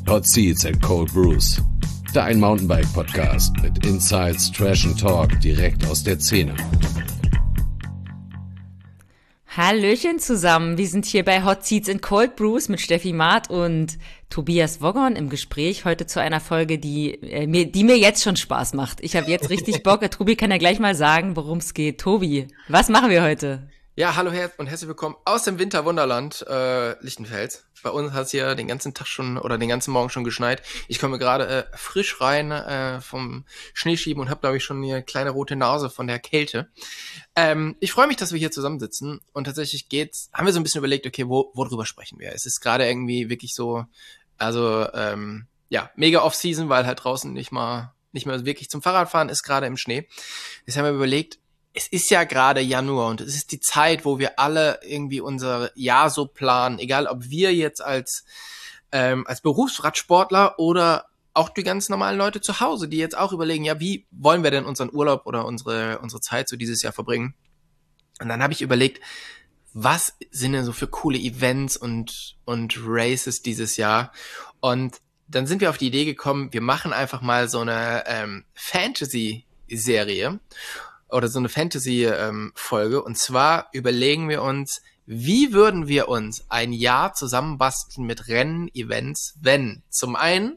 Hot Seats and Cold Brews. Dein Mountainbike-Podcast mit Insights, Trash and Talk direkt aus der Szene. Hallöchen zusammen, wir sind hier bei Hot Seats and Cold Brews mit Steffi Maat und Tobias Woggon im Gespräch heute zu einer Folge, die mir jetzt schon Spaß macht. Ich habe jetzt richtig Bock. Tobi kann ja gleich mal sagen, worum es geht. Tobi, was machen wir heute? Ja, hallo und herzlich willkommen aus dem Winterwunderland Lichtenfels. Bei uns hat es hier den ganzen Tag schon oder den ganzen Morgen schon geschneit. Ich komme gerade frisch rein vom Schneeschieben und habe, glaube ich, schon eine kleine rote Nase von der Kälte. Ich freue mich, dass wir hier zusammensitzen und tatsächlich haben wir so ein bisschen überlegt, okay, worüber sprechen wir? Es ist gerade irgendwie wirklich so, also mega Off-Season, weil halt draußen nicht mehr wirklich zum Fahrradfahren ist, gerade im Schnee. Jetzt haben wir überlegt, es ist ja gerade Januar und es ist die Zeit, wo wir alle irgendwie unser Jahr so planen, egal ob wir jetzt als Berufsradsportler oder auch die ganz normalen Leute zu Hause, die jetzt auch überlegen, ja, wie wollen wir denn unseren Urlaub oder unsere Zeit so dieses Jahr verbringen? Und dann habe ich überlegt, was sind denn so für coole Events und Races dieses Jahr? Und dann sind wir auf die Idee gekommen, wir machen einfach mal so eine Fantasy-Serie oder so eine Fantasy-Folge. Und zwar überlegen wir uns, wie würden wir uns ein Jahr zusammenbasteln mit Rennen, Events, wenn zum einen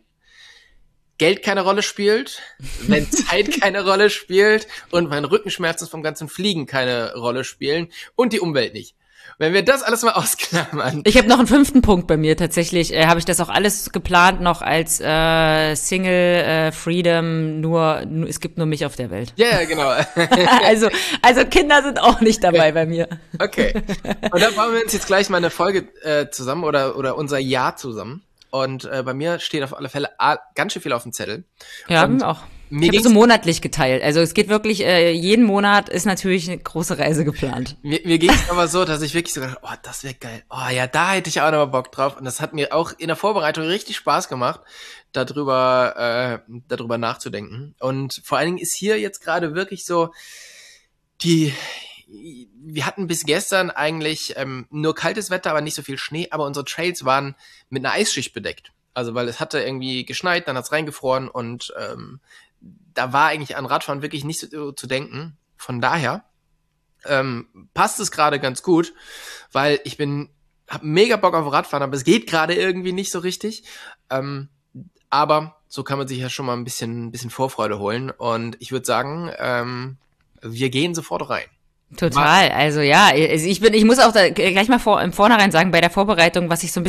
Geld keine Rolle spielt, wenn Zeit keine Rolle spielt und wenn Rückenschmerzen vom ganzen Fliegen keine Rolle spielen und die Umwelt nicht. Wenn wir das alles mal ausklammern. Ich habe noch einen 5. Punkt bei mir tatsächlich. Habe ich das auch alles geplant noch als Single Freedom, es gibt nur mich auf der Welt. Ja, genau. also Kinder sind auch nicht dabei bei mir. Okay. Und dann bauen wir uns jetzt gleich mal eine Folge zusammen oder unser Jahr zusammen. Und bei mir steht auf alle Fälle ganz schön viel auf dem Zettel. Ja, und auch. Ich habe so monatlich geteilt. Also es geht wirklich, jeden Monat ist natürlich eine große Reise geplant. Mir ging es aber so, dass ich wirklich so gedacht, oh, das wäre geil. Oh ja, da hätte ich auch noch mal Bock drauf. Und das hat mir auch in der Vorbereitung richtig Spaß gemacht, darüber nachzudenken. Und vor allen Dingen ist hier jetzt gerade wirklich so, wir hatten bis gestern eigentlich nur kaltes Wetter, aber nicht so viel Schnee. Aber unsere Trails waren mit einer Eisschicht bedeckt. Also weil es hatte irgendwie geschneit, dann hat's reingefroren und da war eigentlich an Radfahren wirklich nicht so zu denken. Von daher passt es gerade ganz gut, weil hab mega Bock auf Radfahren, aber es geht gerade irgendwie nicht so richtig. Aber so kann man sich ja schon mal ein bisschen Vorfreude holen. Und ich würde sagen, wir gehen sofort rein. Total, also ja, ich muss auch da gleich mal im Vornherein sagen, bei der Vorbereitung, was mich so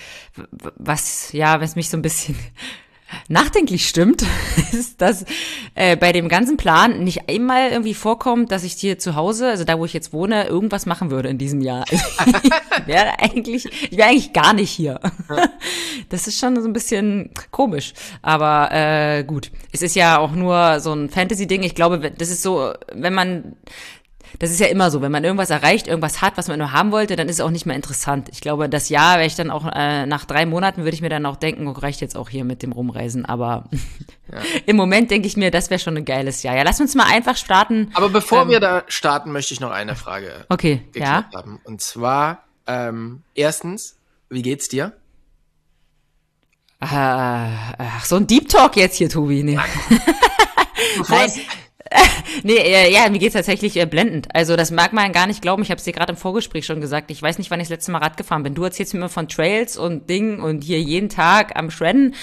ein bisschen nachdenklich stimmt, ist, dass bei dem ganzen Plan nicht einmal irgendwie vorkommt, dass ich hier zu Hause, also da, wo ich jetzt wohne, irgendwas machen würde in diesem Jahr. Ich wäre eigentlich gar nicht hier. Das ist schon so ein bisschen komisch, aber gut. Es ist ja auch nur so ein Fantasy-Ding. Ich glaube, das ist so, das ist ja immer so, wenn man irgendwas erreicht, irgendwas hat, was man nur haben wollte, dann ist es auch nicht mehr interessant. Ich glaube, das Jahr wäre ich dann auch, nach 3 Monaten würde ich mir dann auch denken, oh, reicht jetzt auch hier mit dem Rumreisen. Aber im Moment denke ich mir, das wäre schon ein geiles Jahr. Ja, lass uns mal einfach starten. Aber bevor wir da starten, möchte ich noch eine Frage geklärt haben. Und zwar, erstens, wie geht's dir? So ein Deep Talk jetzt hier, Tobi. Nee. Nein. Mir geht's tatsächlich blendend. Also das mag man gar nicht glauben. Ich habe es dir gerade im Vorgespräch schon gesagt. Ich weiß nicht, wann ich das letzte Mal Rad gefahren bin. Du erzählst mir immer von Trails und Dingen und hier jeden Tag am Shredden.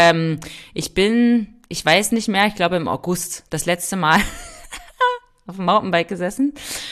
Ich weiß nicht mehr, ich glaube im August das letzte Mal auf dem Mountainbike gesessen.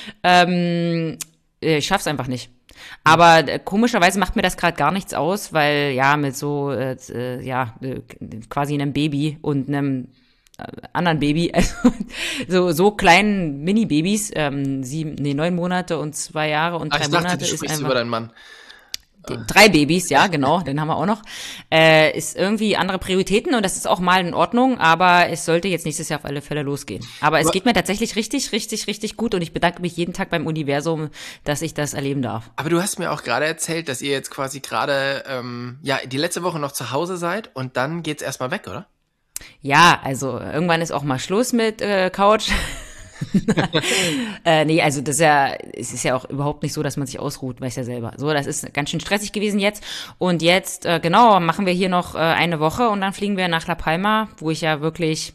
Ich schaff's einfach nicht. Aber komischerweise macht mir das gerade gar nichts aus, weil ja mit so quasi einem Baby und einem anderen Baby, also so kleinen Mini-Babys, 9 Monate und 2 Jahre und 3 Monate. Du sprichst über deinen Mann. 3 Babys, ja, genau, den haben wir auch noch. Ist irgendwie andere Prioritäten und das ist auch mal in Ordnung, aber es sollte jetzt nächstes Jahr auf alle Fälle losgehen. Aber es geht mir tatsächlich richtig, richtig, richtig gut und ich bedanke mich jeden Tag beim Universum, dass ich das erleben darf. Aber du hast mir auch gerade erzählt, dass ihr jetzt quasi gerade, die letzte Woche noch zu Hause seid und dann geht's erstmal weg, oder? Ja, also irgendwann ist auch mal Schluss mit Couch. Nee, also es ist ja auch überhaupt nicht so, dass man sich ausruht, weiß ja selber. So, das ist ganz schön stressig gewesen jetzt. Und jetzt, genau, machen wir hier noch eine Woche und dann fliegen wir nach La Palma, wo ich ja wirklich,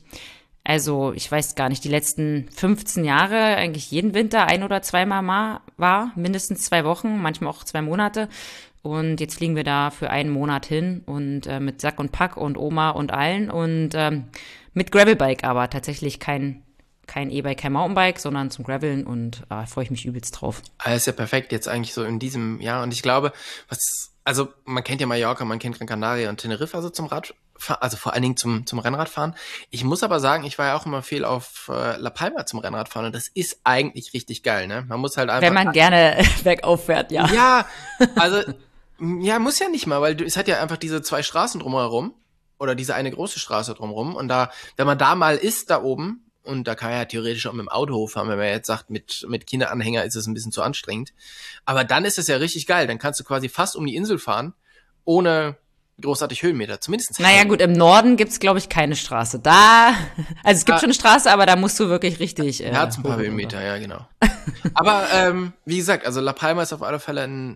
also ich weiß gar nicht, die letzten 15 Jahre eigentlich jeden Winter 1 oder 2 Mal war, mindestens 2 Wochen, manchmal auch 2 Monate. Und jetzt fliegen wir da für 1 Monat hin und mit Sack und Pack und Oma und allen und mit Gravelbike, aber tatsächlich kein E-Bike, kein Mountainbike, sondern zum Graveln und freue ich mich übelst drauf. Alles ja perfekt jetzt eigentlich so in diesem Jahr. Und ich glaube, also man kennt ja Mallorca, man kennt Gran Canaria und Teneriffa so zum Radfahren, also vor allen Dingen zum Rennradfahren. Ich muss aber sagen, ich war ja auch immer viel auf La Palma zum Rennradfahren und das ist eigentlich richtig geil, ne? Man muss halt einfach... Wenn man gerne bergauf fährt, ja. Ja, also, ja, muss ja nicht mal, weil es hat ja einfach diese 2 Straßen drumherum oder diese eine große Straße drumherum und da, wenn man da mal ist, da oben, und da kann man ja theoretisch auch mit dem Auto hochfahren, wenn man jetzt sagt, mit Kinderanhänger ist es ein bisschen zu anstrengend. Aber dann ist es ja richtig geil. Dann kannst du quasi fast um die Insel fahren, ohne großartig Höhenmeter. Zumindest. Naja gut, im Norden gibt's glaube ich keine Straße. Also es gibt schon eine Straße, aber da musst du wirklich richtig... Ja, ein paar Höhenmeter, ja genau. Aber wie gesagt, also La Palma ist auf alle Fälle ein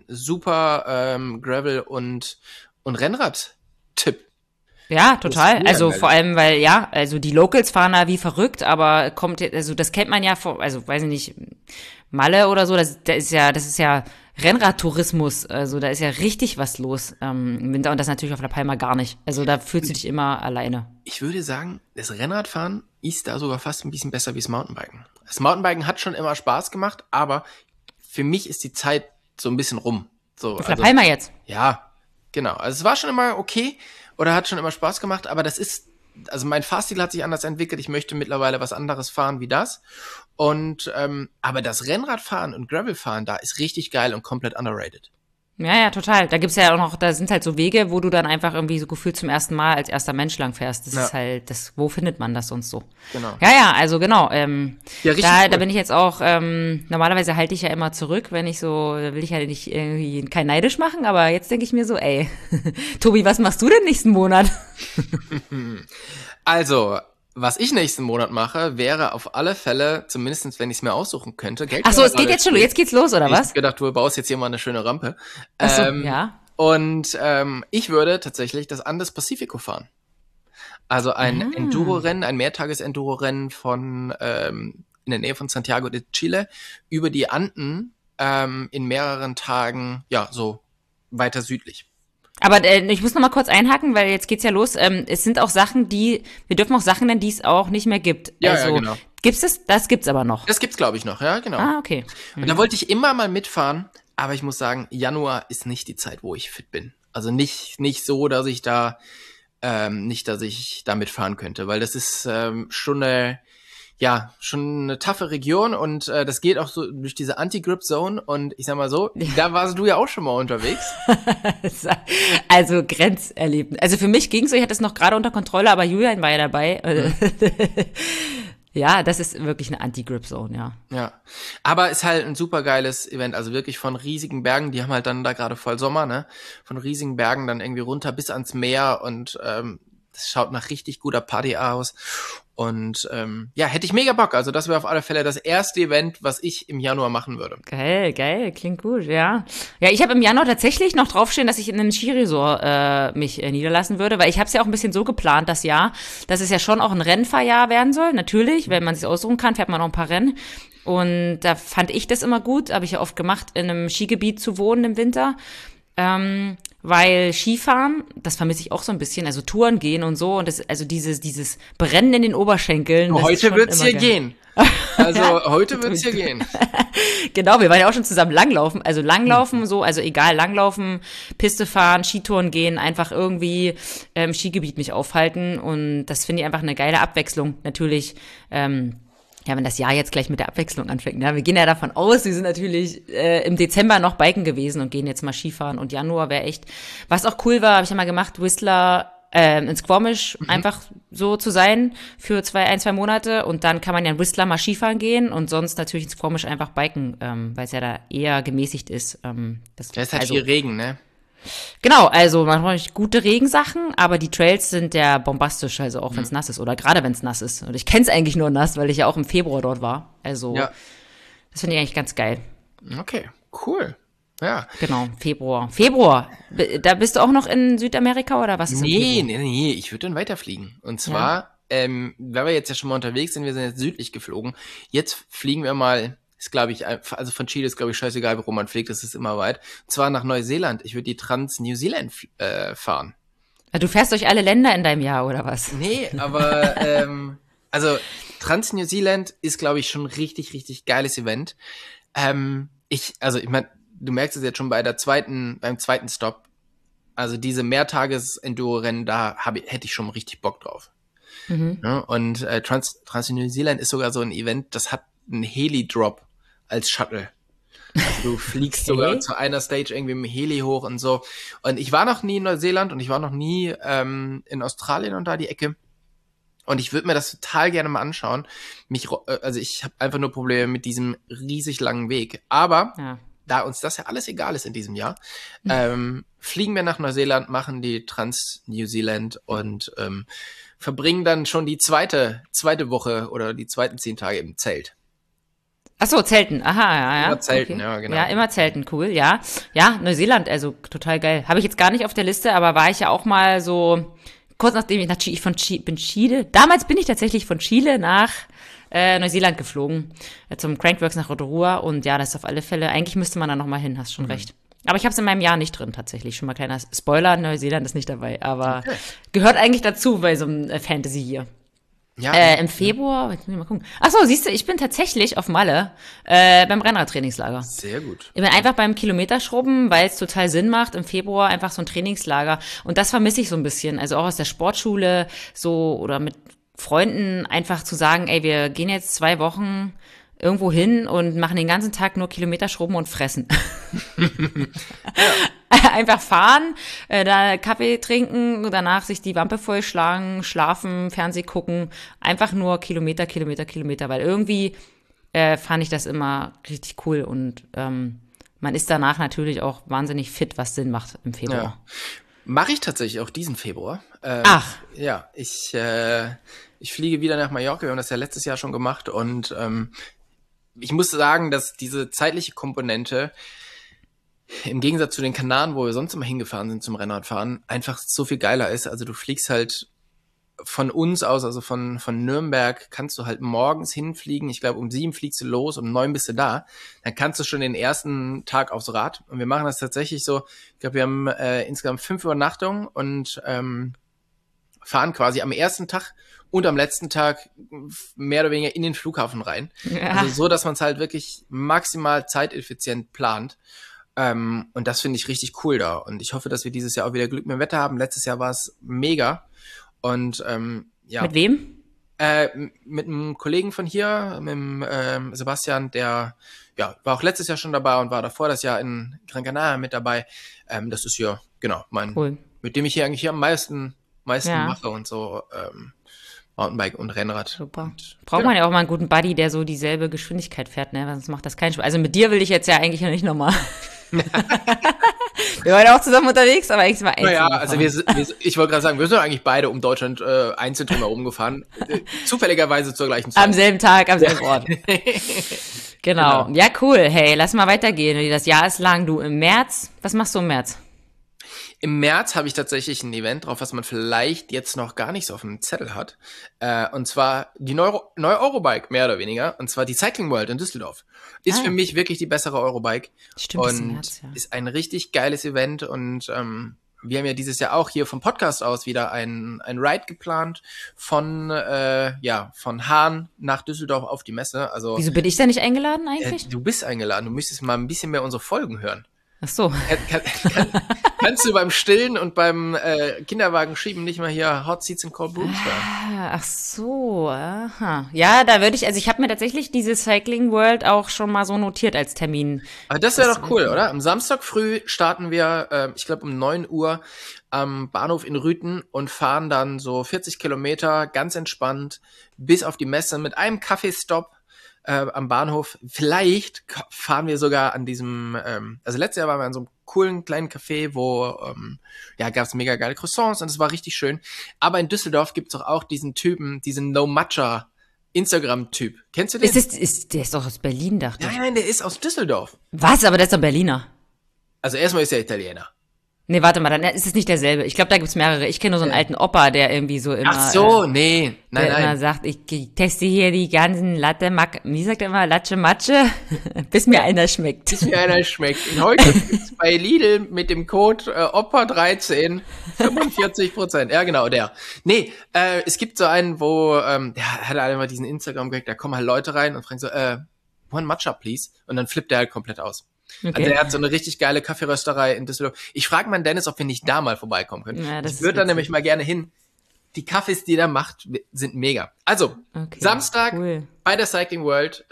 super Gravel- und Rennrad-Tipp. Ja, total. Also vor allem, weil also die Locals fahren da wie verrückt, aber das kennt man ja also weiß ich nicht, Malle oder so, das ist ja Rennradtourismus, also da ist ja richtig was los im Winter und das natürlich auf La Palma gar nicht. Also da fühlst du dich immer alleine. Ich würde sagen, das Rennradfahren ist da sogar fast ein bisschen besser wie das Mountainbiken. Das Mountainbiken hat schon immer Spaß gemacht, aber für mich ist die Zeit so ein bisschen rum. So, auf La Palma jetzt? Ja, genau. Also es war schon immer okay oder hat schon immer Spaß gemacht, aber also mein Fahrstil hat sich anders entwickelt. Ich möchte mittlerweile was anderes fahren wie das. Und aber das Rennradfahren und Gravelfahren da ist richtig geil und komplett underrated. Ja, total. Da gibt's ja auch noch, da sind halt so Wege, wo du dann einfach irgendwie so gefühlt zum ersten Mal als erster Mensch lang fährst. Das ist halt, wo findet man das sonst so? Genau. Ja, also genau. Da cool. bin ich jetzt auch, normalerweise halte ich ja immer zurück, da will ich ja nicht irgendwie kein neidisch machen, aber jetzt denke ich mir so, ey, Tobi, was machst du denn nächsten Monat? Also, was ich nächsten Monat mache, wäre auf alle Fälle, zumindest wenn ich es mir aussuchen könnte, Geld. Ach so, es geht jetzt schon, jetzt geht's los, oder was? Ich hab gedacht, du baust jetzt hier mal eine schöne Rampe. Ach so, ja. Und ich würde tatsächlich das Andes Pacifico fahren. Also ein Enduro-Rennen, ein Mehrtages-Enduro-Rennen in der Nähe von Santiago de Chile über die Anden in mehreren Tagen, ja, so weiter südlich. Aber ich muss noch mal kurz einhaken, weil jetzt geht's ja los. Es sind auch Sachen, wir dürfen auch Sachen nennen, die es auch nicht mehr gibt. Ja, also, ja, genau. Gibt's das? Das gibt's aber noch. Das gibt's, glaube ich, noch, ja, genau. Ah, okay. Und da wollte ich immer mal mitfahren, aber ich muss sagen, Januar ist nicht die Zeit, wo ich fit bin. Also nicht so, dass ich da mitfahren könnte, weil das ist schon eine taffe Region und das geht auch so durch diese Anti-Grip-Zone und ich sag mal so, da warst du ja auch schon mal unterwegs. Also Grenzerlebnis. Also für mich ging's so, ich hatte es noch gerade unter Kontrolle, aber Julian war ja dabei. Ja, das ist wirklich eine Anti-Grip-Zone, ja. Ja, aber ist halt ein super geiles Event, also wirklich von riesigen Bergen, die haben halt dann da gerade voll Sommer, ne, von riesigen Bergen dann irgendwie runter bis ans Meer und das schaut nach richtig guter Party aus und hätte ich mega Bock, also das wäre auf alle Fälle das erste Event, was ich im Januar machen würde. Geil, klingt gut, ja. Ja, ich habe im Januar tatsächlich noch draufstehen, dass ich in einem Skiresort mich niederlassen würde, weil ich habe es ja auch ein bisschen so geplant, dass es ja schon auch ein Rennfahrjahr werden soll, natürlich, wenn man sich aussuchen kann, fährt man noch ein paar Rennen und da fand ich das immer gut, habe ich ja oft gemacht, in einem Skigebiet zu wohnen im Winter, weil Skifahren, das vermisse ich auch so ein bisschen, also Touren gehen und so und also dieses Brennen in den Oberschenkeln. Heute wird's hier gehen. Also heute wird's hier gehen. Genau, wir waren ja auch schon zusammen Langlaufen, so, also egal, Langlaufen, Piste fahren, Skitouren gehen, einfach irgendwie im Skigebiet mich aufhalten und das finde ich einfach eine geile Abwechslung, natürlich, wenn das Jahr jetzt gleich mit der Abwechslung anfängt. Ja, wir gehen ja davon aus, wir sind natürlich im Dezember noch biken gewesen und gehen jetzt mal Skifahren. Und Januar wäre echt, was auch cool war, habe ich ja mal gemacht, Whistler in Squamish einfach so zu sein für 1-2 Monate. Und dann kann man ja in Whistler mal Skifahren gehen und sonst natürlich in Squamish einfach biken, weil es ja da eher gemäßigt ist. Da ist halt viel Regen, ne? Genau, also man braucht gute Regensachen, aber die Trails sind ja bombastisch, also auch wenn es nass ist oder gerade wenn es nass ist. Und ich kenne es eigentlich nur nass, weil ich ja auch im Februar dort war. Also Ja. das finde ich eigentlich ganz geil. Okay, cool. Ja. Genau, Februar. Februar, da bist du auch noch in Südamerika oder was ist im Nee, Februar? nee, ich würde dann weiterfliegen. Und zwar, weil wir jetzt ja schon mal unterwegs sind, wir sind jetzt südlich geflogen. Jetzt fliegen wir mal, ist glaube ich, also von Chile ist glaube ich scheißegal, wo man fliegt, das ist immer weit. Und zwar nach Neuseeland. Ich würde die Trans-New Zealand fahren. Du fährst durch alle Länder in deinem Jahr oder was? Nee, aber also Trans-New Zealand ist glaube ich schon ein richtig, richtig geiles Event. Ich meine, du merkst es jetzt schon beim zweiten Stop. Also diese Mehrtages-Enduro-Rennen, hätte ich schon richtig Bock drauf. Ja, und Trans-New Zealand ist sogar so ein Event, das hat einen Heli-Drop als Shuttle. Also du fliegst sogar zu einer Stage irgendwie mit dem Heli hoch und so. Und ich war noch nie in Neuseeland und ich war noch nie in Australien und da die Ecke. Und ich würde mir das total gerne mal anschauen. Also ich habe einfach nur Probleme mit diesem riesig langen Weg. Aber Ja. da uns das ja alles egal ist in diesem Jahr, fliegen wir nach Neuseeland, machen die Trans-New Zealand und verbringen dann schon die zweite Woche oder die zweiten 10 Tage im Zelt. Ach so, Zelten. Aha, ja. Immer Zelten, ja, genau. Ja, immer Zelten, cool, ja. Ja, Neuseeland, also total geil. Habe ich jetzt gar nicht auf der Liste, aber war ich ja auch mal so, kurz nachdem damals bin ich tatsächlich von Chile nach Neuseeland geflogen, zum Crankworx nach Rotorua und ja, das ist auf alle Fälle, eigentlich müsste man da nochmal hin, hast schon recht. Aber ich habe es in meinem Jahr nicht drin, tatsächlich. Schon mal kleiner Spoiler, Neuseeland ist nicht dabei, aber gehört eigentlich dazu bei so einem Fantasy hier. Ja, Im Februar, jetzt muss ich mal gucken. Ach so, siehst du, ich bin tatsächlich auf Malle beim Rennradtrainingslager. sehr gut. Ich bin einfach beim Kilometerschrubben, weil es total Sinn macht, im Februar einfach so ein Trainingslager. Und das vermisse ich so ein bisschen. Also auch aus der Sportschule so oder mit Freunden einfach zu sagen, ey, wir gehen jetzt 2 Wochen irgendwo hin und machen den ganzen Tag nur Kilometerschrubben und fressen. Einfach fahren, da Kaffee trinken, danach sich die Wampe vollschlagen, schlafen, Fernseh gucken, einfach nur Kilometer, weil irgendwie fand ich das immer richtig cool und man ist danach natürlich auch wahnsinnig fit, was Sinn macht im Februar. Ja. Mache ich tatsächlich auch diesen Februar. Ach. Ja, ich fliege wieder nach Mallorca. Wir haben das ja letztes Jahr schon gemacht und ich muss sagen, dass diese zeitliche Komponente im Gegensatz zu den Kanaren, wo wir sonst immer hingefahren sind zum Rennradfahren, einfach so viel geiler ist. Also du fliegst halt von uns aus, also von Nürnberg, kannst du halt morgens hinfliegen. Ich glaube, um 7 fliegst du los, um 9 bist du da. Dann kannst du schon den ersten Tag aufs Rad. Und wir machen das tatsächlich so. Ich glaube, wir haben insgesamt 5 Übernachtungen und fahren quasi am ersten Tag und am letzten Tag mehr oder weniger in den Flughafen rein. Ja. Also so, dass man es halt wirklich maximal zeiteffizient plant. Und das finde ich richtig cool da. Und ich hoffe, dass wir dieses Jahr auch wieder Glück mit dem Wetter haben. Letztes Jahr war es mega. Und ja. Mit wem? Mit einem Kollegen von hier, mit dem Sebastian, der ja war auch letztes Jahr schon dabei und war davor das Jahr in Gran Canaria mit dabei. Das ist ja, genau, Cool. mit dem ich hier eigentlich hier am meisten Ja. mache und so Mountainbike und Rennrad. Super. Und, Braucht genau. man ja auch mal einen guten Buddy, der so dieselbe Geschwindigkeit fährt, ne? Sonst macht das keinen Spaß. Also mit dir will ich jetzt ja eigentlich nicht nochmal. Wir waren ja auch zusammen unterwegs, aber eigentlich mal einzeln. Naja, also ich wollte gerade sagen, wir sind eigentlich beide um Deutschland einzeln drumherum gefahren. Zufälligerweise zur gleichen Zeit. Am selben Tag, am selben Ort. Genau. Ja, cool. Hey, lass mal weitergehen. Das Jahr ist lang. Du im März, was machst du im März? Im März habe ich tatsächlich ein Event drauf, was man vielleicht jetzt noch gar nicht so auf dem Zettel hat. Und zwar die neue Eurobike, mehr oder weniger. Und zwar die Cycling World in Düsseldorf. Ist für mich wirklich die bessere Eurobike. Stimmt, ist im und März, ja. ist ein richtig geiles Event. Und wir haben ja dieses Jahr auch hier vom Podcast aus wieder ein Ride geplant von Hahn nach Düsseldorf auf die Messe. Also Wieso bin ich da nicht eingeladen eigentlich? du bist eingeladen. Du müsstest mal ein bisschen mehr unsere Folgen hören. Ach so. Kannst du beim Stillen und beim Kinderwagen schieben nicht mal hier Hot Seats and Cold Brews hören? Ach so, aha. Ja, da würde ich, also ich habe mir tatsächlich diese Cycling World auch schon mal so notiert als Termin. Aber das wäre doch cool, oder? Am Samstag früh starten wir, ich glaube um 9 Uhr am Bahnhof in Rüten und fahren dann so 40 Kilometer ganz entspannt bis auf die Messe mit einem Kaffeestopp am Bahnhof. Vielleicht fahren wir sogar an diesem, also letztes Jahr waren wir an so einem coolen kleinen Café, wo gab es mega geile Croissants und es war richtig schön. Aber in Düsseldorf gibt's doch auch diesen Typen, diesen No Matcha Instagram-Typ. Kennst du den? Der ist doch aus Berlin, dachte ich. Nein, der ist aus Düsseldorf. Was? Aber der ist doch Berliner. Also erstmal ist er Italiener. Nee, warte mal, dann ist es nicht derselbe. Ich glaube, da gibt's mehrere. Ich kenne nur so einen alten Opa, der irgendwie so immer... Ach so, nee. Der immer Nein. sagt, ich teste hier die ganzen wie sagt er immer, Latte Matsche, bis mir einer schmeckt. Bis mir einer schmeckt. Und heute gibt's bei Lidl mit dem Code OPA13 45%. Ja, genau, der. Nee, es gibt so einen, wo, hat er einmal diesen Instagram gekriegt, da kommen halt Leute rein und fragen so, one matcha, please. Und dann flippt der halt komplett aus. Okay. Also er hat so eine richtig geile Kaffeerösterei in Düsseldorf. Ich frage mal Dennis, ob wir nicht da mal vorbeikommen können. Ja, ich würde da nämlich mal gerne hin. Die Kaffees, die er macht, sind mega. Also, Okay, Samstag cool. bei der Cycling World,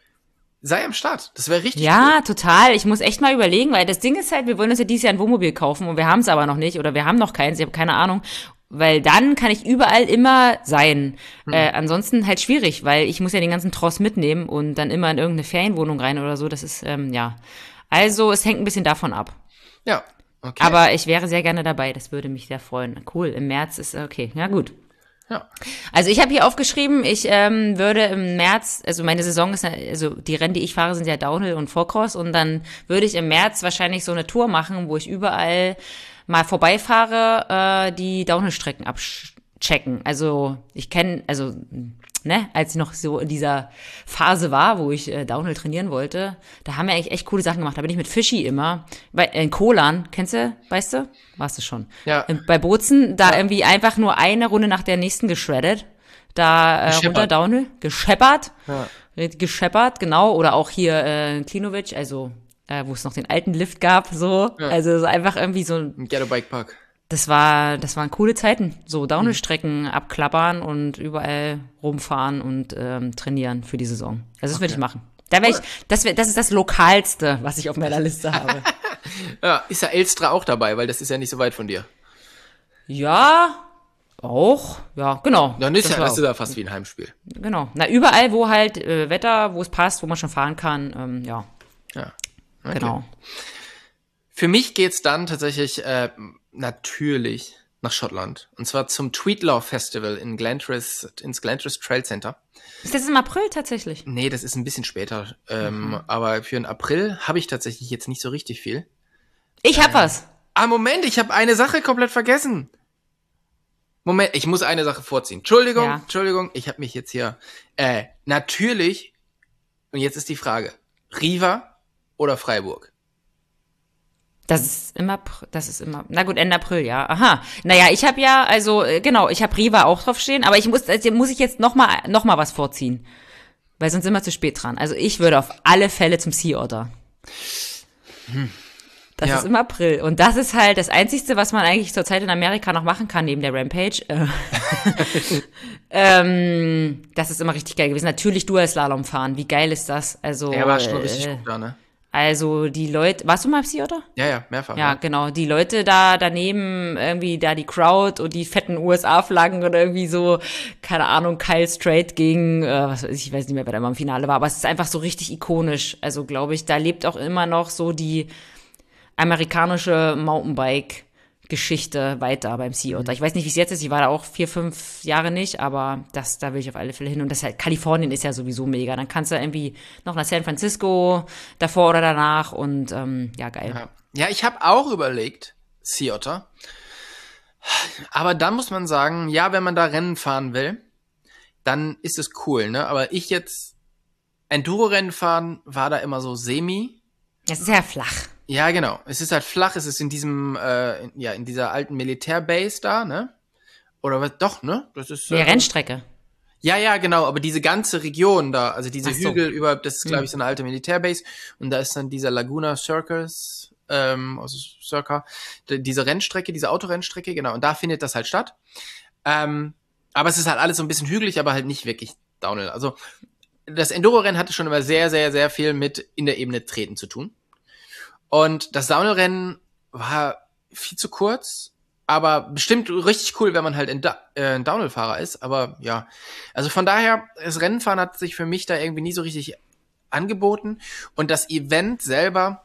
sei am Start. Das wäre richtig Ja, total. Ich muss echt mal überlegen, weil das Ding ist halt, wir wollen uns ja dieses Jahr ein Wohnmobil kaufen und wir haben es aber noch nicht oder wir haben noch keins, ich habe keine Ahnung. Weil dann kann ich überall immer sein. Ansonsten halt schwierig, weil ich muss ja den ganzen Tross mitnehmen und dann immer in irgendeine Ferienwohnung rein oder so. Das ist, ja. Also, es hängt ein bisschen davon ab. Ja, okay. Aber ich wäre sehr gerne dabei. Das würde mich sehr freuen. Cool, im März ist okay. Ja, gut. Ja. Also ich habe hier aufgeschrieben, ich würde im März, also meine Saison ist, also die Rennen, die ich fahre, sind ja Downhill und Forecross und dann würde ich im März wahrscheinlich so eine Tour machen, wo ich überall mal vorbeifahre, die Downhill-Strecken abchecken. Also ich kenne, als ich noch so in dieser Phase war, wo ich Downhill trainieren wollte, da haben wir eigentlich echt coole Sachen gemacht. Da bin ich mit Fischi immer, in Kolan, kennst du, weißt du? Warst du schon. Ja. Bei Bozen, da irgendwie einfach nur eine Runde nach der nächsten geschreddet. Da runter Downhill, gescheppert. Ja. Gescheppert, genau. Oder auch hier in Klinovic, also wo es noch den alten Lift gab, so. Ja. Also so einfach irgendwie so ein Ghetto Bike Park. Das waren coole Zeiten. So Downhill-Strecken abklappern und überall rumfahren und trainieren für die Saison. Also das würde ich machen. Da wäre das ist das Lokalste, was ich auf meiner Liste habe. Ja, ist ja Elstra auch dabei, weil das ist ja nicht so weit von dir. Ja, auch. Ja, genau. Dann ist das ja fast wie ein Heimspiel. Genau. Na, überall, wo halt Wetter, wo es passt, wo man schon fahren kann, ja. Ja. Okay. Genau. Für mich geht's dann tatsächlich natürlich nach Schottland. Und zwar zum Tweedlaw Festival ins Glentris Trail Center. Ist das im April tatsächlich? Nee, das ist ein bisschen später. Aber für den April habe ich tatsächlich jetzt nicht so richtig viel. Ich hab was. Moment, ich habe eine Sache komplett vergessen. Moment, ich muss eine Sache vorziehen. Entschuldigung, ich habe mich jetzt hier... natürlich, und jetzt ist die Frage, Riva oder Freiburg? Das ist immer, na gut, Ende April, ja. Aha. Naja, ich habe ja, also, genau, ich habe Riva auch drauf stehen, aber muss ich jetzt noch mal was vorziehen. Weil sonst sind wir zu spät dran. Also ich würde auf alle Fälle zum Sea Otter. Das ist im April. Und das ist halt das Einzigste, was man eigentlich zurzeit in Amerika noch machen kann, neben der Rampage. Das ist immer richtig geil gewesen. Natürlich Dual-Slalom fahren. Wie geil ist das? Also, war schon richtig gut da, ne? Also die Leute, warst du mal im Sea Otter? Ja, mehrfach. Ja, genau. Die Leute da daneben, irgendwie da die Crowd und die fetten USA-Flaggen oder irgendwie so, keine Ahnung, Kyle Strait gegen, ich weiß nicht mehr, wer da mal im Finale war, aber es ist einfach so richtig ikonisch. Also glaube ich, da lebt auch immer noch so die amerikanische Mountainbike-Geschichte weiter beim Sea Otter. Ich weiß nicht, wie es jetzt ist. Ich war da auch 4-5 Jahre nicht, aber da will ich auf alle Fälle hin. Und das halt, Kalifornien ist ja sowieso mega. Dann kannst du irgendwie noch nach San Francisco davor oder danach und ja, geil. Ja, ich habe auch überlegt, Sea Otter. Aber dann muss man sagen, ja, wenn man da Rennen fahren will, dann ist es cool, ne? Aber ich jetzt Enduro-Rennen fahren, war da immer so semi. Das ist ja flach. Ja, genau. Es ist halt flach, es ist in diesem, in dieser alten Militärbase da, ne? Oder was? Doch, ne? Das ist. Rennstrecke. Ja, genau, aber diese ganze Region da, also diese Hügel das ist, glaube ich, so eine alte Militärbase. Und da ist dann dieser Laguna Circus, also Circa, diese Rennstrecke, diese Autorennstrecke, genau. Und da findet das halt statt. Aber es ist halt alles so ein bisschen hügelig, aber halt nicht wirklich Downhill. Also, das Enduro-Rennen hatte schon immer sehr, sehr, sehr viel mit in der Ebene treten zu tun. Und das Downhill-Rennen war viel zu kurz, aber bestimmt richtig cool, wenn man halt ein Downhill-Fahrer ist. Aber ja, also von daher, das Rennenfahren hat sich für mich da irgendwie nie so richtig angeboten. Und das Event selber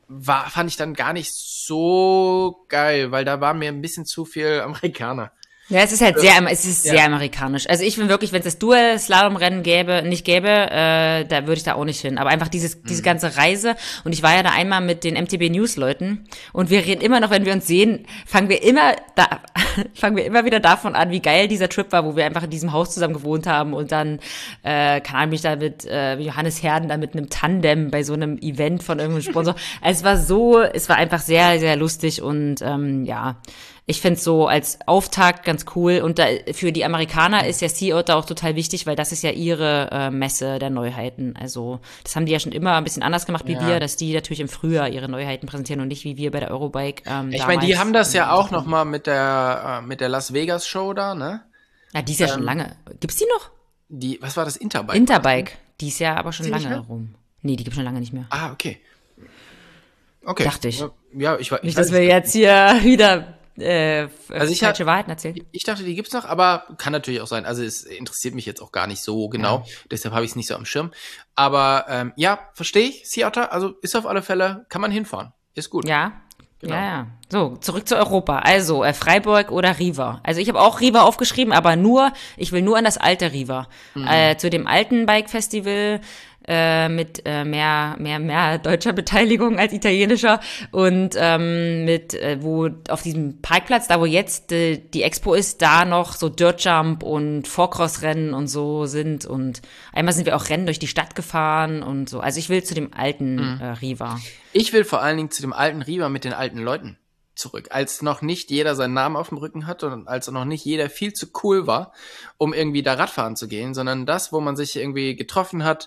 fand ich dann gar nicht so geil, weil da war mir ein bisschen zu viel Amerikaner. Ja, es ist halt sehr amerikanisch. Also ich will wirklich, wenn es das Dual-Slalom-Rennen nicht gäbe, da würde ich da auch nicht hin. Aber einfach diese ganze Reise. Und ich war ja da einmal mit den MTB News-Leuten und wir reden immer noch, wenn wir uns sehen, fangen wir immer wieder davon an, wie geil dieser Trip war, wo wir einfach in diesem Haus zusammen gewohnt haben und dann, keine Ahnung, mich da mit Johannes Herden da mit einem Tandem bei so einem Event von irgendeinem Sponsor. Also es war einfach sehr, sehr lustig und ja. Ich find's so als Auftakt ganz cool. Und für die Amerikaner ist ja Sea Otter auch total wichtig, weil das ist ja ihre Messe der Neuheiten. Also das haben die ja schon immer ein bisschen anders gemacht wie wir, dass die natürlich im Frühjahr ihre Neuheiten präsentieren und nicht wie wir bei der Eurobike. Ich meine, die haben das ja auch noch mal mit der Las Vegas Show da, ne? Ja, die ist ja schon lange. Gibt's die noch? Was war das? Interbike? Interbike. Die ist ja aber schon lange rum. Nee, die gibt's schon lange nicht mehr. Ah, okay. Okay. Dachte ich. Ja, ich weiß nicht, dass wir jetzt hier wieder falsche Wahrheiten erzählen. Ich dachte, die gibt's noch, aber kann natürlich auch sein. Also es interessiert mich jetzt auch gar nicht so genau, deshalb habe ich es nicht so am Schirm. Aber ja, verstehe ich, Sea Otter, also ist auf alle Fälle, kann man hinfahren, ist gut. Ja, Genau. ja. So, zurück zu Europa. Also Freiburg oder Riva. Also ich habe auch Riva aufgeschrieben, aber ich will nur an das alte Riva. Zu dem alten Bike-Festival mit mehr deutscher Beteiligung als italienischer und wo auf diesem Parkplatz, da wo jetzt die Expo ist, da noch so Dirtjump und Fourcross-Rennen und so sind und einmal sind wir auch Rennen durch die Stadt gefahren und so. Also ich will zu dem alten Riva. Ich will vor allen Dingen zu dem alten Riva mit den alten Leuten zurück, als noch nicht jeder seinen Namen auf dem Rücken hatte und als noch nicht jeder viel zu cool war, um irgendwie da Radfahren zu gehen, sondern das, wo man sich irgendwie getroffen hat.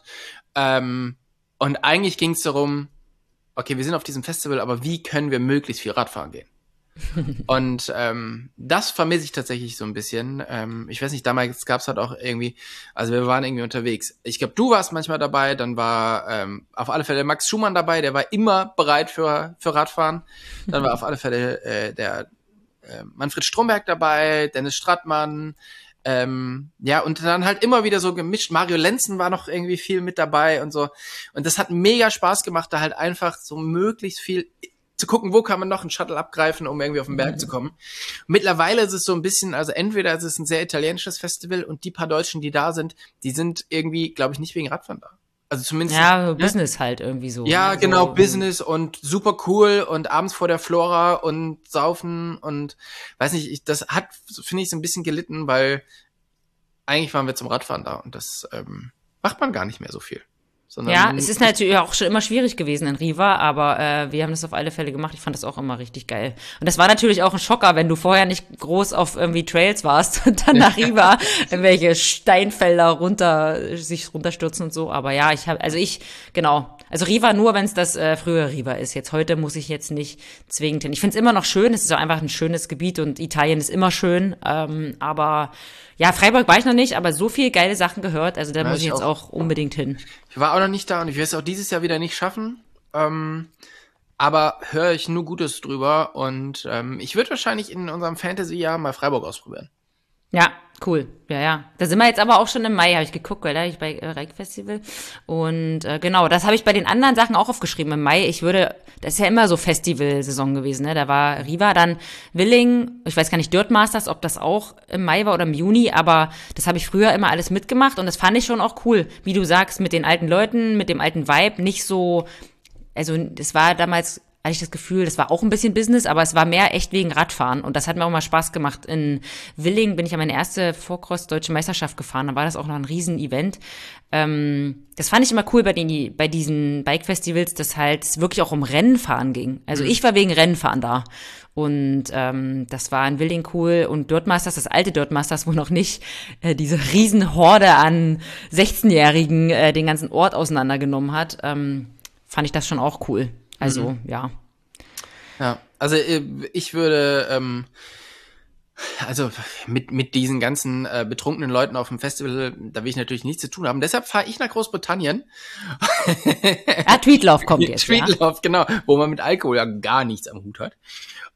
Und eigentlich ging es darum, okay, wir sind auf diesem Festival, aber wie können wir möglichst viel Radfahren gehen? Und das vermisse ich tatsächlich so ein bisschen. Ich weiß nicht, damals gab es halt auch irgendwie, also wir waren irgendwie unterwegs. Ich glaube, du warst manchmal dabei, dann war auf alle Fälle Max Schumann dabei, der war immer bereit für Radfahren. Dann war auf alle Fälle der Manfred Stromberg dabei, Dennis Strattmann, ja, und dann halt immer wieder so gemischt. Mario Lenzen war noch irgendwie viel mit dabei und so. Und das hat mega Spaß gemacht, da halt einfach so möglichst viel zu gucken, wo kann man noch einen Shuttle abgreifen, um irgendwie auf den Berg zu kommen. Mittlerweile ist es so ein bisschen, also entweder ist es ein sehr italienisches Festival und die paar Deutschen, die da sind, die sind irgendwie, glaube ich, nicht wegen Radfahren da. Also zumindest. Ja, Business halt irgendwie so. Ja, ne? genau, so, Business und super cool und abends vor der Flora und saufen und weiß nicht, das hat, finde ich, so ein bisschen gelitten, weil eigentlich waren wir zum Radfahren da und das macht man gar nicht mehr so viel. Ja, es ist natürlich auch schon immer schwierig gewesen in Riva, aber wir haben das auf alle Fälle gemacht. Ich fand das auch immer richtig geil. Und das war natürlich auch ein Schocker, wenn du vorher nicht groß auf irgendwie Trails warst und dann nach Riva irgendwelche Steinfelder sich runterstürzen und so. Aber ja, genau. Also Riva nur, wenn es das frühere Riva ist. Jetzt heute muss ich jetzt nicht zwingend hin. Ich finde es immer noch schön. Es ist auch einfach ein schönes Gebiet und Italien ist immer schön. Aber ja, Freiburg war ich noch nicht, aber so viel geile Sachen gehört. Also da muss ich jetzt auch unbedingt hin. Ich war auch noch nicht da und ich werde es auch dieses Jahr wieder nicht schaffen. Aber höre ich nur Gutes drüber und ich würde wahrscheinlich in unserem Fantasy-Jahr mal Freiburg ausprobieren. Ja, cool. Ja. Da sind wir jetzt aber auch schon im Mai, habe ich geguckt, weil da habe ich bei Reik Festival. Und genau, das habe ich bei den anderen Sachen auch aufgeschrieben im Mai. Das ist ja immer so Festivalsaison gewesen, ne? Da war Riva, dann Willing, ich weiß gar nicht, Dirt Masters, ob das auch im Mai war oder im Juni, aber das habe ich früher immer alles mitgemacht und das fand ich schon auch cool. Wie du sagst, mit den alten Leuten, mit dem alten Vibe, nicht so, also das war damals, hatte ich das Gefühl, das war auch ein bisschen Business, aber es war mehr echt wegen Radfahren und das hat mir auch mal Spaß gemacht. In Willing bin ich ja meine erste Fourcross-Deutsche Meisterschaft gefahren, da war das auch noch ein Riesen-Event. Das fand ich immer cool bei diesen Bike-Festivals, dass halt es wirklich auch um Rennenfahren ging. Also ich war wegen Rennenfahren da und das war in Willing cool und Dirt Masters, das alte Dirt Masters, wo noch nicht diese Riesenhorde an 16-Jährigen den ganzen Ort auseinandergenommen hat, fand ich das schon auch cool. Also, ja. Ja, also ich würde, also mit diesen ganzen betrunkenen Leuten auf dem Festival, da will ich natürlich nichts zu tun haben. Deshalb fahre ich nach Großbritannien. Tweetlauf kommt jetzt, Tweetlauf, genau, wo man mit Alkohol ja gar nichts am Hut hat.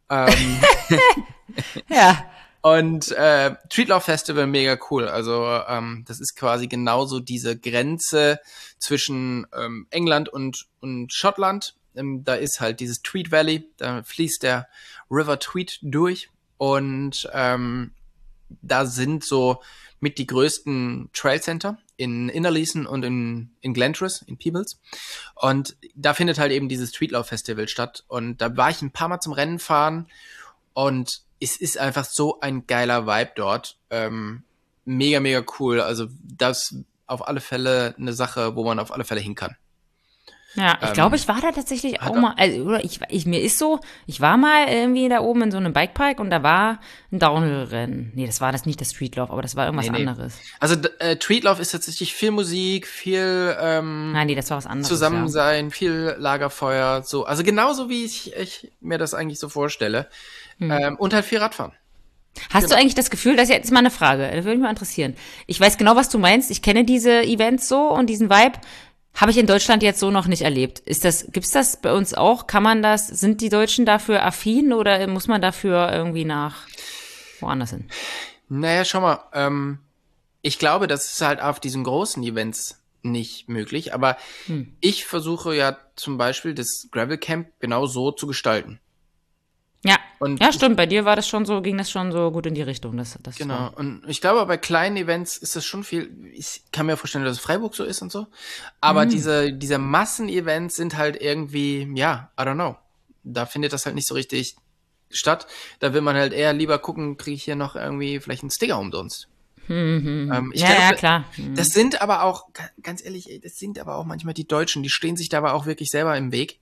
Ja. Und Treatlaw Festival, mega cool. Also das ist quasi genauso diese Grenze zwischen England und Schottland. Da ist halt dieses Tweed Valley, da fließt der River Tweed durch und da sind so mit die größten Trailcenter in Innerleithen und in Glentress, in Peebles. Und da findet halt eben dieses Streetlauf-Festival statt. Und da war ich ein paar Mal zum Rennen fahren und es ist einfach so ein geiler Vibe dort. Mega, mega cool. Also das auf alle Fälle eine Sache, wo man auf alle Fälle hin kann. Ja, ich glaube, ich war da tatsächlich auch mal, also, oder mir ist so, ich war mal irgendwie da oben in so einem Bikepark und da war ein Downhill-Rennen. Nee, das war das nicht das Streetlauf, aber das war irgendwas anderes. Also Streetlauf ist tatsächlich viel Musik, viel Nein, nee, das war was anderes. Zusammensein, viel Lagerfeuer, so. Also genauso wie ich mir das eigentlich so vorstelle. Und halt viel Radfahren. Hast du eigentlich das Gefühl, das ist jetzt mal eine Frage, das würde mich mal interessieren. Ich weiß genau, was du meinst. Ich kenne diese Events so und diesen Vibe. Habe ich in Deutschland jetzt so noch nicht erlebt. Gibt's das bei uns auch? Kann man das, sind die Deutschen dafür affin oder muss man dafür irgendwie nach woanders hin? Naja, schau mal, ich glaube, das ist halt auf diesen großen Events nicht möglich, aber ich versuche ja zum Beispiel das Gravel Camp genau so zu gestalten. Ja, Und ja, stimmt. Bei dir war das schon so, ging das schon so gut in die Richtung. Das genau. war. Und ich glaube, bei kleinen Events ist das schon viel. Ich kann mir vorstellen, dass es Freiburg so ist und so. Aber diese Massenevents sind halt irgendwie, ja, I don't know. Da findet das halt nicht so richtig statt. Da will man halt eher lieber gucken, kriege ich hier noch irgendwie vielleicht einen Sticker umsonst. Ja, klar. Das sind aber auch, ganz ehrlich, das sind aber auch manchmal die Deutschen, die stehen sich da aber auch wirklich selber im Weg.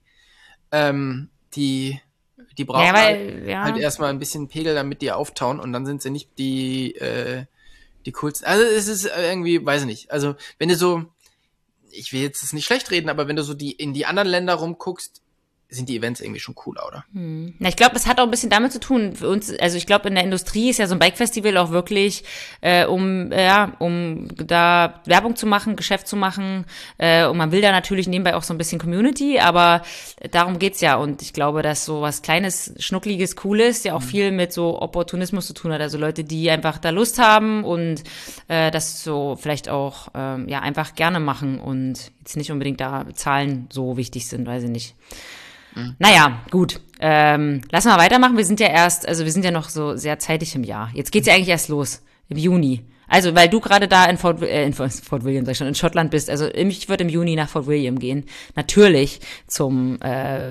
Die brauchen Ja, halt erstmal ein bisschen Pegel, damit die auftauen und dann sind sie nicht die coolsten. Also es ist irgendwie, weiß ich nicht. Also wenn du so, ich will jetzt das nicht schlecht reden, aber wenn du so in die anderen Länder rumguckst, sind die Events irgendwie schon cooler, oder? Na, ich glaube, das hat auch ein bisschen damit zu tun. Für uns, also ich glaube, in der Industrie ist ja so ein Bike-Festival auch wirklich, um da Werbung zu machen, Geschäft zu machen. Und man will da natürlich nebenbei auch so ein bisschen Community, aber darum geht's ja. Und ich glaube, dass so was Kleines, Schnuckliges, Cooles ja auch viel mit so Opportunismus zu tun hat. Also Leute, die einfach da Lust haben und das so vielleicht auch einfach gerne machen und jetzt nicht unbedingt da Zahlen so wichtig sind, weiß ich nicht. Naja, gut. Lass mal weitermachen. Wir sind ja noch so sehr zeitig im Jahr. Jetzt geht's ja eigentlich erst los, im Juni. Also, weil du gerade da in Fort William, sag ich schon, in Schottland bist. Also, ich würde im Juni nach Fort William gehen. Natürlich zum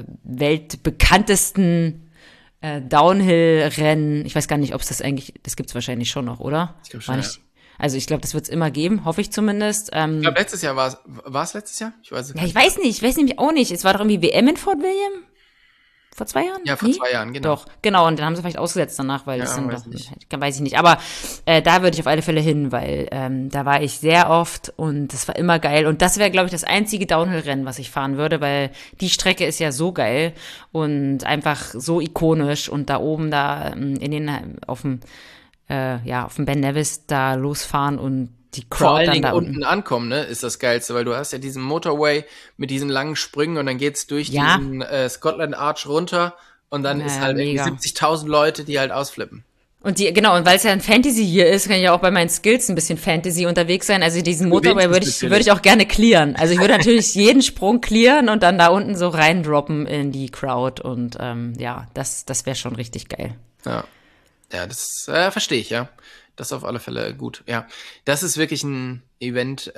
weltbekanntesten Downhill-Rennen. Ich weiß gar nicht, ob es das gibt's wahrscheinlich schon noch, oder? Ich glaube schon, ja. Also ich glaube, das wird es immer geben, hoffe ich zumindest. Ich glaube, letztes Jahr war es letztes Jahr? Ich weiß es ja, ich weiß nämlich auch nicht. Es war doch irgendwie WM in Fort William? Vor 2 Jahren? Ja, vor 2 Jahren, genau. Doch, genau. Und dann haben sie vielleicht ausgesetzt danach, weil das sind weiß ich nicht. Aber da würde ich auf alle Fälle hin, weil da war ich sehr oft und das war immer geil. Und das wäre, glaube ich, das einzige Downhill-Rennen, was ich fahren würde, weil die Strecke ist ja so geil und einfach so ikonisch und da oben auf dem Ben Nevis da losfahren und die Crowd vor allen dann Dingen da unten ankommen, ne, ist das Geilste, weil du hast ja diesen Motorway mit diesen langen Sprüngen und dann geht's durch diesen Scotland Arch runter und dann ist halt irgendwie 70.000 Leute, die halt ausflippen. Und und weil es ja ein Fantasy hier ist, kann ich ja auch bei meinen Skills ein bisschen Fantasy unterwegs sein. Also diesen Motorway würde ich auch gerne clearen. Also ich würde natürlich jeden Sprung clearen und dann da unten so reindroppen in die Crowd und das wäre schon richtig geil. Ja, das verstehe ich, ja. Das ist auf alle Fälle gut, ja. Das ist wirklich ein Event.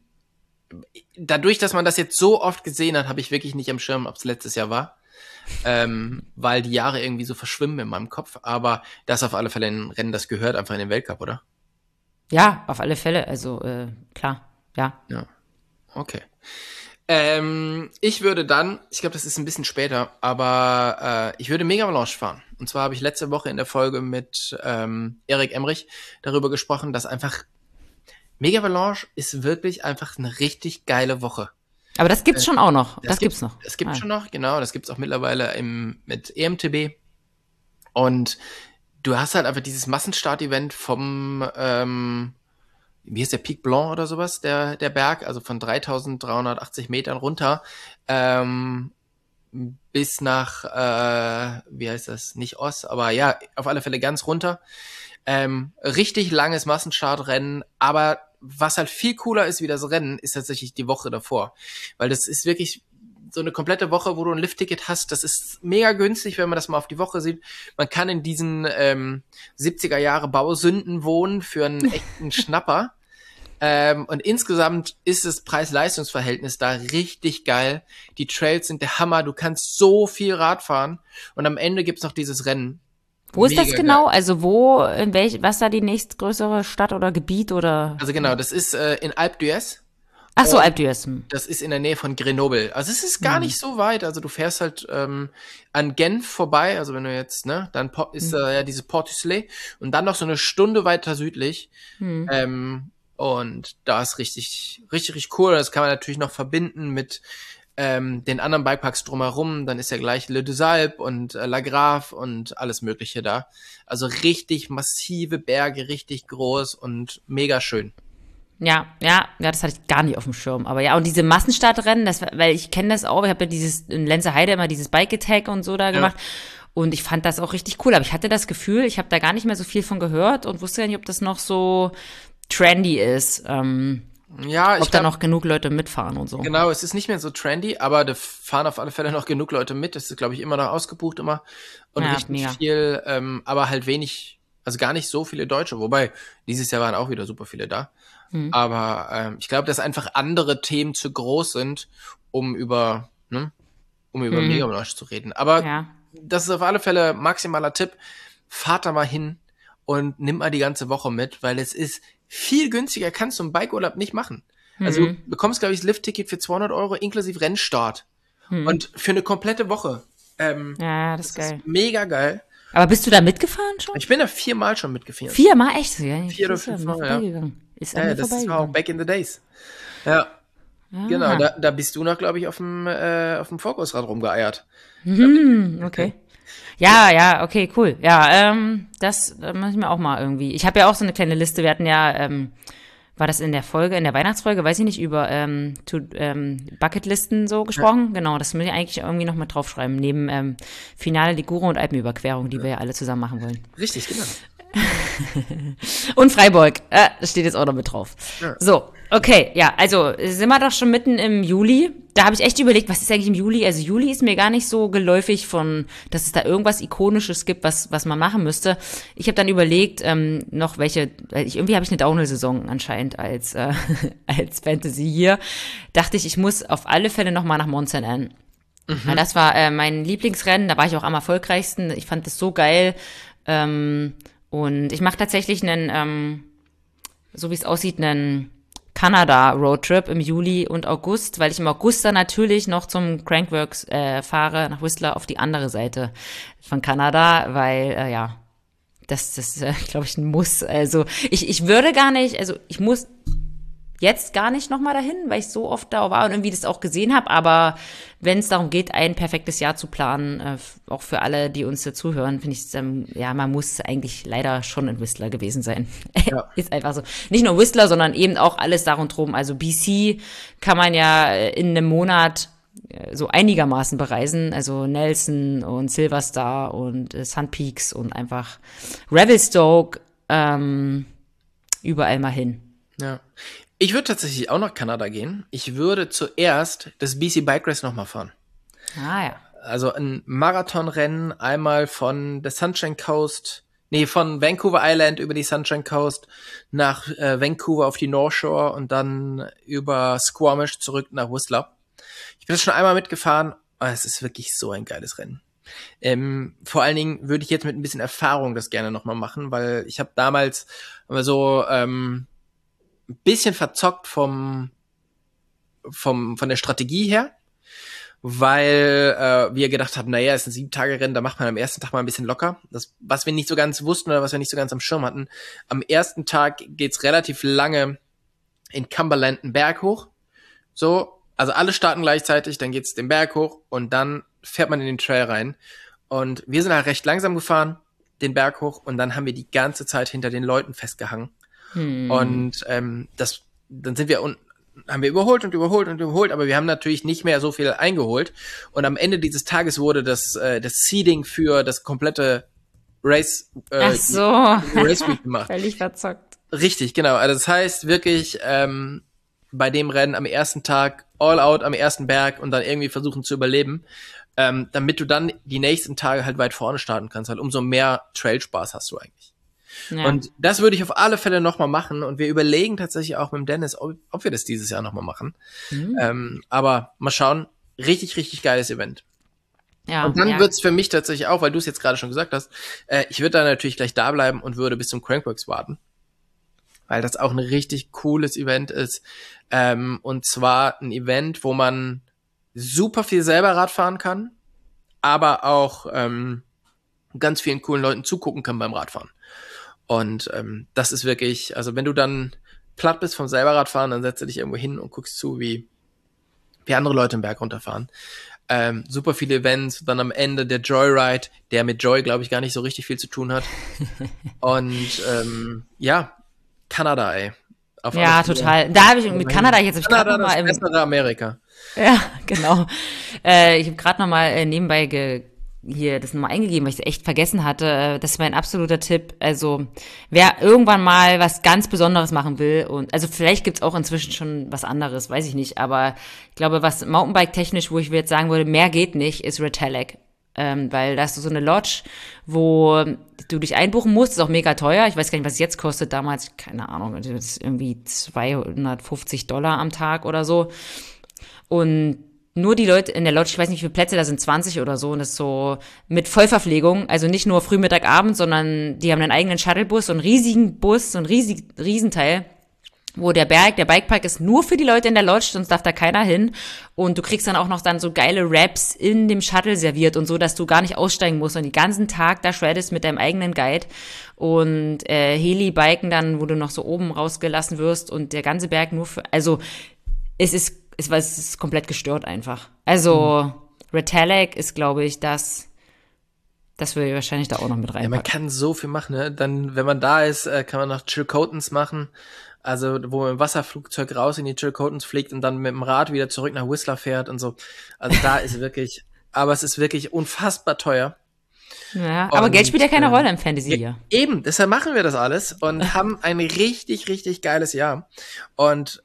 Dadurch, dass man das jetzt so oft gesehen hat, habe ich wirklich nicht am Schirm, ob es letztes Jahr war. Weil die Jahre irgendwie so verschwimmen in meinem Kopf. Aber das ist auf alle Fälle ein Rennen, das gehört einfach in den Weltcup, oder? Ja, auf alle Fälle. Also klar, ja. Ja, okay. Ich würde dann, ich glaube, das ist ein bisschen später, aber ich würde Mega Avalanche fahren. Und zwar habe ich letzte Woche in der Folge mit Erik Emrich darüber gesprochen, dass einfach Mega Avalanche ist wirklich einfach eine richtig geile Woche. Aber das gibt's schon auch noch. Das gibt's noch. Das gibt's schon noch, genau. Das gibt's auch mittlerweile mit EMTB. Und du hast halt einfach dieses Massenstart-Event vom wie ist der Pic Blanc oder sowas, der Berg, also von 3.380 Metern runter, bis nach, wie heißt das, nicht Oss, aber ja, auf alle Fälle ganz runter. Richtig langes Massenstartrennen, aber was halt viel cooler ist wie das Rennen, ist tatsächlich die Woche davor. Weil das ist wirklich, so eine komplette Woche, wo du ein Liftticket hast, das ist mega günstig, wenn man das mal auf die Woche sieht. Man kann in diesen 70er Jahre Bausünden wohnen für einen echten Schnapper. Und insgesamt ist das Preis-Leistungs-Verhältnis da richtig geil. Die Trails sind der Hammer, du kannst so viel Rad fahren und am Ende gibt's noch dieses Rennen. Wo ist das Mega genau? geil. Also was da die nächstgrößere Stadt oder Gebiet oder? Also genau, das ist in Alpe d'Huez. Ach so, Und Alpe d'Huez. das ist in der Nähe von Grenoble. Also es ist gar nicht so weit. Also du fährst halt an Genf vorbei. Also wenn du jetzt, ne, dann ist da ja diese Port d'Islay und dann noch so eine Stunde weiter südlich. Und da ist richtig, richtig, richtig cool. Das kann man natürlich noch verbinden mit den anderen Bikeparks drumherum. Dann ist ja gleich Le Deux Alpes und La Grave und alles Mögliche da. Also richtig massive Berge, richtig groß und mega schön. Ja, das hatte ich gar nicht auf dem Schirm. Aber ja, und diese Massenstartrennen, weil ich kenne das auch, ich habe ja in Lenzerheide immer dieses Bike Attack und so da gemacht. Und ich fand das auch richtig cool. Aber ich hatte das Gefühl, ich habe da gar nicht mehr so viel von gehört und wusste ja nicht, ob das noch so trendy ist. Ja, ob da noch genug Leute mitfahren und so. Genau, es ist nicht mehr so trendy, aber da fahren auf alle Fälle noch genug Leute mit. Das ist, glaube ich, immer noch ausgebucht immer. Und Ja, richtig mega. viel, aber halt wenig, also gar nicht so viele Deutsche. Wobei, dieses Jahr waren auch wieder super viele da. Aber ich glaube, dass einfach andere Themen zu groß sind, um über Megamosch zu reden. Aber Ja. das ist auf alle Fälle maximaler Tipp. Fahrt da mal hin und nimm mal die ganze Woche mit, weil es ist viel günstiger, kannst du einen Bikeurlaub nicht machen. Also du bekommst, glaube ich, das Liftticket für 200 € inklusive Rennstart. Und für eine komplette Woche. Ja, das ist geil. Ist mega geil. Aber bist du da mitgefahren schon? Ich bin da 4-mal schon mitgefahren. 4-mal echt? Ja, 4 oder ist ja 5 mir Mal, ja. vorbeigegangen. Ist an Ja, mir das war auch vorbeigegangen. back in the days. Ja, genau. Da bist du noch, glaube ich, auf dem Vorkursrad rumgeeiert. Okay. Ja, okay, cool. Ja, das muss ich mir auch mal irgendwie. Ich habe ja auch so eine kleine Liste. Wir hatten ja, war das in der Weihnachtsfolge, weiß ich nicht, über Bucketlisten so gesprochen. Genau, das muss ich eigentlich irgendwie noch mit draufschreiben. Neben Finale Ligure und Alpenüberquerung, die wir ja alle zusammen machen wollen. Richtig, genau. Und Freiburg, das steht jetzt auch noch mit drauf. Ja. So, okay, ja, also sind wir doch schon mitten im Juli. Da habe ich echt überlegt, was ist eigentlich im Juli? Also Juli ist mir gar nicht so geläufig dass es da irgendwas Ikonisches gibt, was man machen müsste. Ich habe dann überlegt, noch welche, irgendwie habe ich eine Downhill-Saison anscheinend als Fantasy hier. Dachte ich muss auf alle Fälle noch mal nach Mont Saint-Anne. Weil das war mein Lieblingsrennen, da war ich auch am erfolgreichsten. Ich fand das so geil. Und ich mache tatsächlich so wie es aussieht, einen Kanada-Roadtrip im Juli und August, weil ich im August dann natürlich noch zum Crankworks fahre, nach Whistler auf die andere Seite von Kanada, weil, das ist, glaube ich, ein Muss. Also ich würde gar nicht, also ich muss jetzt gar nicht nochmal dahin, weil ich so oft da war und irgendwie das auch gesehen habe, aber wenn es darum geht, ein perfektes Jahr zu planen, auch für alle, die uns dazu hören, finde ich, man muss eigentlich leider schon in Whistler gewesen sein. Ja. Ist einfach so. Nicht nur Whistler, sondern eben auch alles da und drum. Also BC kann man ja in einem Monat so einigermaßen bereisen, also Nelson und Silver und Sun Peaks und einfach Revelstoke, überall mal hin. Ja. Ich würde tatsächlich auch nach Kanada gehen. Ich würde zuerst das BC Bike Race nochmal fahren. Ah ja. Also ein Marathonrennen einmal von der Sunshine Coast, von Vancouver Island über die Sunshine Coast nach Vancouver auf die North Shore und dann über Squamish zurück nach Whistler. Ich bin das schon einmal mitgefahren, aber es ist wirklich so ein geiles Rennen. Vor allen Dingen würde ich jetzt mit ein bisschen Erfahrung das gerne nochmal machen, weil ich habe damals so ein bisschen verzockt von der Strategie her, weil wir gedacht haben, naja, es ist ein 7-Tage-Rennen, da macht man am ersten Tag mal ein bisschen locker. Das, was wir nicht so ganz wussten oder was wir nicht so ganz am Schirm hatten, am ersten Tag geht's relativ lange in Cumberland einen Berg hoch. So, also alle starten gleichzeitig, dann geht's den Berg hoch und dann fährt man in den Trail rein. Und wir sind halt recht langsam gefahren, den Berg hoch, und dann haben wir die ganze Zeit hinter den Leuten festgehangen. Und dann sind wir haben wir überholt, aber wir haben natürlich nicht mehr so viel eingeholt. Und am Ende dieses Tages wurde das Seeding für das komplette Race, Ach so. Race Week gemacht. Völlig verzockt. Richtig, genau. Also das heißt wirklich, bei dem Rennen am ersten Tag all out am ersten Berg und dann irgendwie versuchen zu überleben, damit du dann die nächsten Tage halt weit vorne starten kannst. Halt umso mehr Trailspaß hast du eigentlich. Ja. Und das würde ich auf alle Fälle nochmal machen. Und wir überlegen tatsächlich auch mit dem Dennis, ob wir das dieses Jahr nochmal machen. Aber mal schauen. Richtig, richtig geiles Event. Ja, und dann wird's für mich tatsächlich auch, weil du es jetzt gerade schon gesagt hast, ich würde da natürlich gleich da bleiben und würde bis zum Crankworx warten. Weil das auch ein richtig cooles Event ist. Und zwar ein Event, wo man super viel selber Rad fahren kann, aber auch ganz vielen coolen Leuten zugucken kann beim Radfahren. Und das ist wirklich, also wenn du dann platt bist vom selber Radfahren, dann setzt du dich irgendwo hin und guckst zu, wie andere Leute den Berg runterfahren. Super viele Events, dann am Ende der Joyride, der mit Joy, glaube ich, gar nicht so richtig viel zu tun hat. Und Kanada, ey. Ja, total. Da habe ich mit Kanada jetzt Kanada das bessere Amerika. Ja, genau. Ich habe gerade nochmal nebenbei hier das nochmal eingegeben, weil ich es echt vergessen hatte. Das ist mein absoluter Tipp. Also wer irgendwann mal was ganz Besonderes machen will und also vielleicht gibt's auch inzwischen schon was anderes, weiß ich nicht. Aber ich glaube, was Mountainbike-technisch, wo ich jetzt sagen würde, mehr geht nicht, ist Retallick. Weil da hast du so eine Lodge, wo du dich einbuchen musst, ist auch mega teuer. Ich weiß gar nicht, was es jetzt kostet. Damals, keine Ahnung, das ist irgendwie $250 am Tag oder so. Und nur die Leute in der Lodge, ich weiß nicht, wie viele Plätze, da sind 20 oder so. Und das ist so mit Vollverpflegung, also nicht nur früh, Mittag, Abend, sondern die haben einen eigenen Shuttlebus, so einen riesigen Bus, so ein Riesenteil, wo der Bikepark ist nur für die Leute in der Lodge, sonst darf da keiner hin. Und du kriegst dann auch noch dann so geile Raps in dem Shuttle serviert und so, dass du gar nicht aussteigen musst und den ganzen Tag da shreddest mit deinem eigenen Guide. Und Heli-Biken dann, wo du noch so oben rausgelassen wirst und der ganze Berg nur für, also es ist komplett gestört einfach. Also Retallick ist, glaube ich, das würde ich wahrscheinlich da auch noch mit reinpacken. Ja, man kann so viel machen, ne? Dann, wenn man da ist, kann man noch Chilcotens machen. Also, wo man im Wasserflugzeug raus in die Chilcotens fliegt und dann mit dem Rad wieder zurück nach Whistler fährt und so. Also da ist wirklich, aber es ist wirklich unfassbar teuer. Ja, aber Geld spielt ja keine Rolle im Fantasy hier. Eben, deshalb machen wir das alles und haben ein richtig, richtig geiles Jahr. Und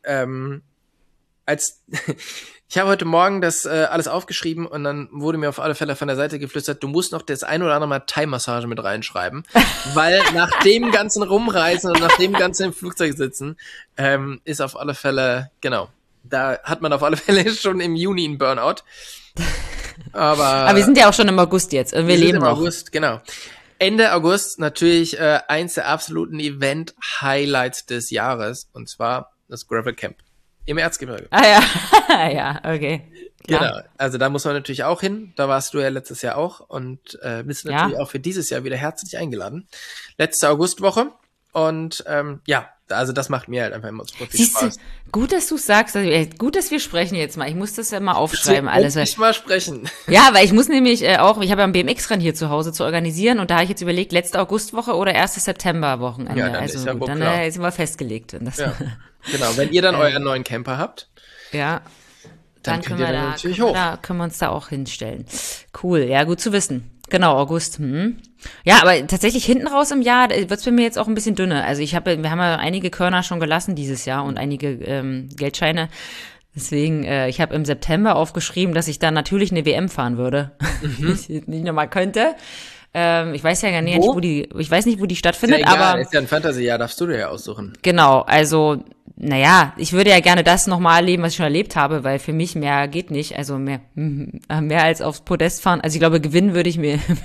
ich habe heute Morgen das alles aufgeschrieben und dann wurde mir auf alle Fälle von der Seite geflüstert, du musst noch das ein oder andere Mal Thai-Massage mit reinschreiben, weil nach dem ganzen Rumreisen und nach dem ganzen im Flugzeug sitzen, ist auf alle Fälle, genau, da hat man auf alle Fälle schon im Juni einen Burnout. Aber wir sind ja auch schon im August jetzt und wir leben noch. Im August, genau. Ende August natürlich eins der absoluten Event-Highlights des Jahres und zwar das Gravel Camp. Im Erzgebirge. Ah ja, ja, okay. Klar. Genau, also da muss man natürlich auch hin. Da warst du ja letztes Jahr auch und bist natürlich auch für dieses Jahr wieder herzlich eingeladen. Letzte Augustwoche und also das macht mir halt einfach immer super viel Spaß. Gut, dass du sagst, gut, dass wir sprechen jetzt mal. Ich muss das ja mal aufschreiben, alles. Ich mal sprechen. Ja, weil ich muss nämlich auch, ich habe ja ein BMX-Rennen hier zu Hause zu organisieren und da habe ich jetzt überlegt, letzte Augustwoche oder erste Septemberwochenende. Ja, dann also ist ja gut, dann sind wir festgelegt. Das Genau, wenn ihr dann euren neuen Camper habt. Ja. Dann können wir da natürlich hoch. Da können wir uns da auch hinstellen. Cool, ja, gut zu wissen. Genau, August. Ja, aber tatsächlich hinten raus im Jahr wird's bei mir jetzt auch ein bisschen dünner. Also wir haben ja einige Körner schon gelassen dieses Jahr und einige Geldscheine. Deswegen, ich habe im September aufgeschrieben, dass ich dann natürlich eine WM fahren würde. Wenn ich nicht nochmal könnte. Ich weiß ja gar nicht, wo die stattfindet, ist ja egal, aber ist ja ein Fantasy-Jahr, darfst du dir ja aussuchen. Genau, also naja, ich würde ja gerne das nochmal erleben, was ich schon erlebt habe, weil für mich mehr geht nicht, also mehr als aufs Podest fahren. Also ich glaube, gewinnen würde ich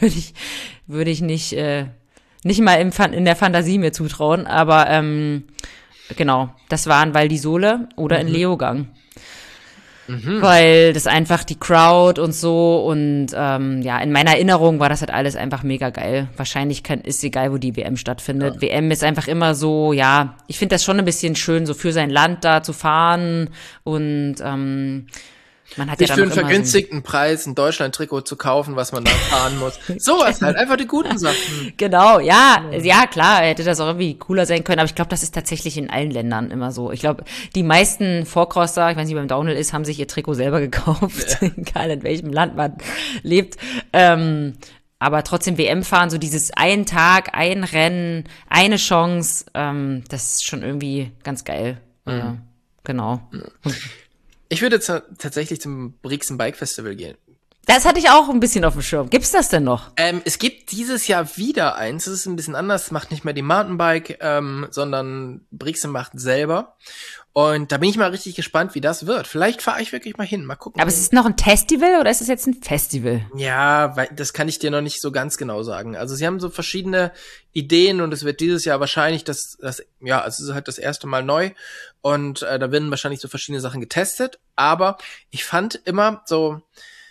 nicht mal in der Fantasie mir zutrauen, aber genau, das war in Val di Sole oder in Leogang. Weil das einfach die Crowd und so und in meiner Erinnerung war das halt alles einfach mega geil. Wahrscheinlich ist egal, wo die WM stattfindet. Ja. WM ist einfach immer so, ich finde das schon ein bisschen schön, so für sein Land da zu fahren und man hat sich für einen vergünstigten Preis ein Deutschland-Trikot zu kaufen, was man da fahren muss. Sowas halt, einfach die guten Sachen. Genau, ja, klar, hätte das auch irgendwie cooler sein können, aber ich glaube, das ist tatsächlich in allen Ländern immer so. Ich glaube, die meisten Vorcrosser, ich weiß nicht, wie beim Downhill ist, haben sich ihr Trikot selber gekauft, egal in welchem Land man lebt. Aber trotzdem WM fahren, so dieses einen Tag, ein Rennen, eine Chance, das ist schon irgendwie ganz geil. genau. Ich würde tatsächlich zum Brixen Bike Festival gehen. Das hatte ich auch ein bisschen auf dem Schirm. Gibt's das denn noch? Es gibt dieses Jahr wieder eins. Das ist ein bisschen anders. Macht nicht mehr die Mountainbike, sondern Brixen macht selber. Und da bin ich mal richtig gespannt, wie das wird. Vielleicht fahre ich wirklich mal hin. Mal gucken. Aber ist es noch ein Festival oder ist es jetzt ein Festival? Ja, weil das kann ich dir noch nicht so ganz genau sagen. Also sie haben so verschiedene Ideen und es wird dieses Jahr wahrscheinlich es ist halt das erste Mal neu und da werden wahrscheinlich so verschiedene Sachen getestet. Aber ich fand immer so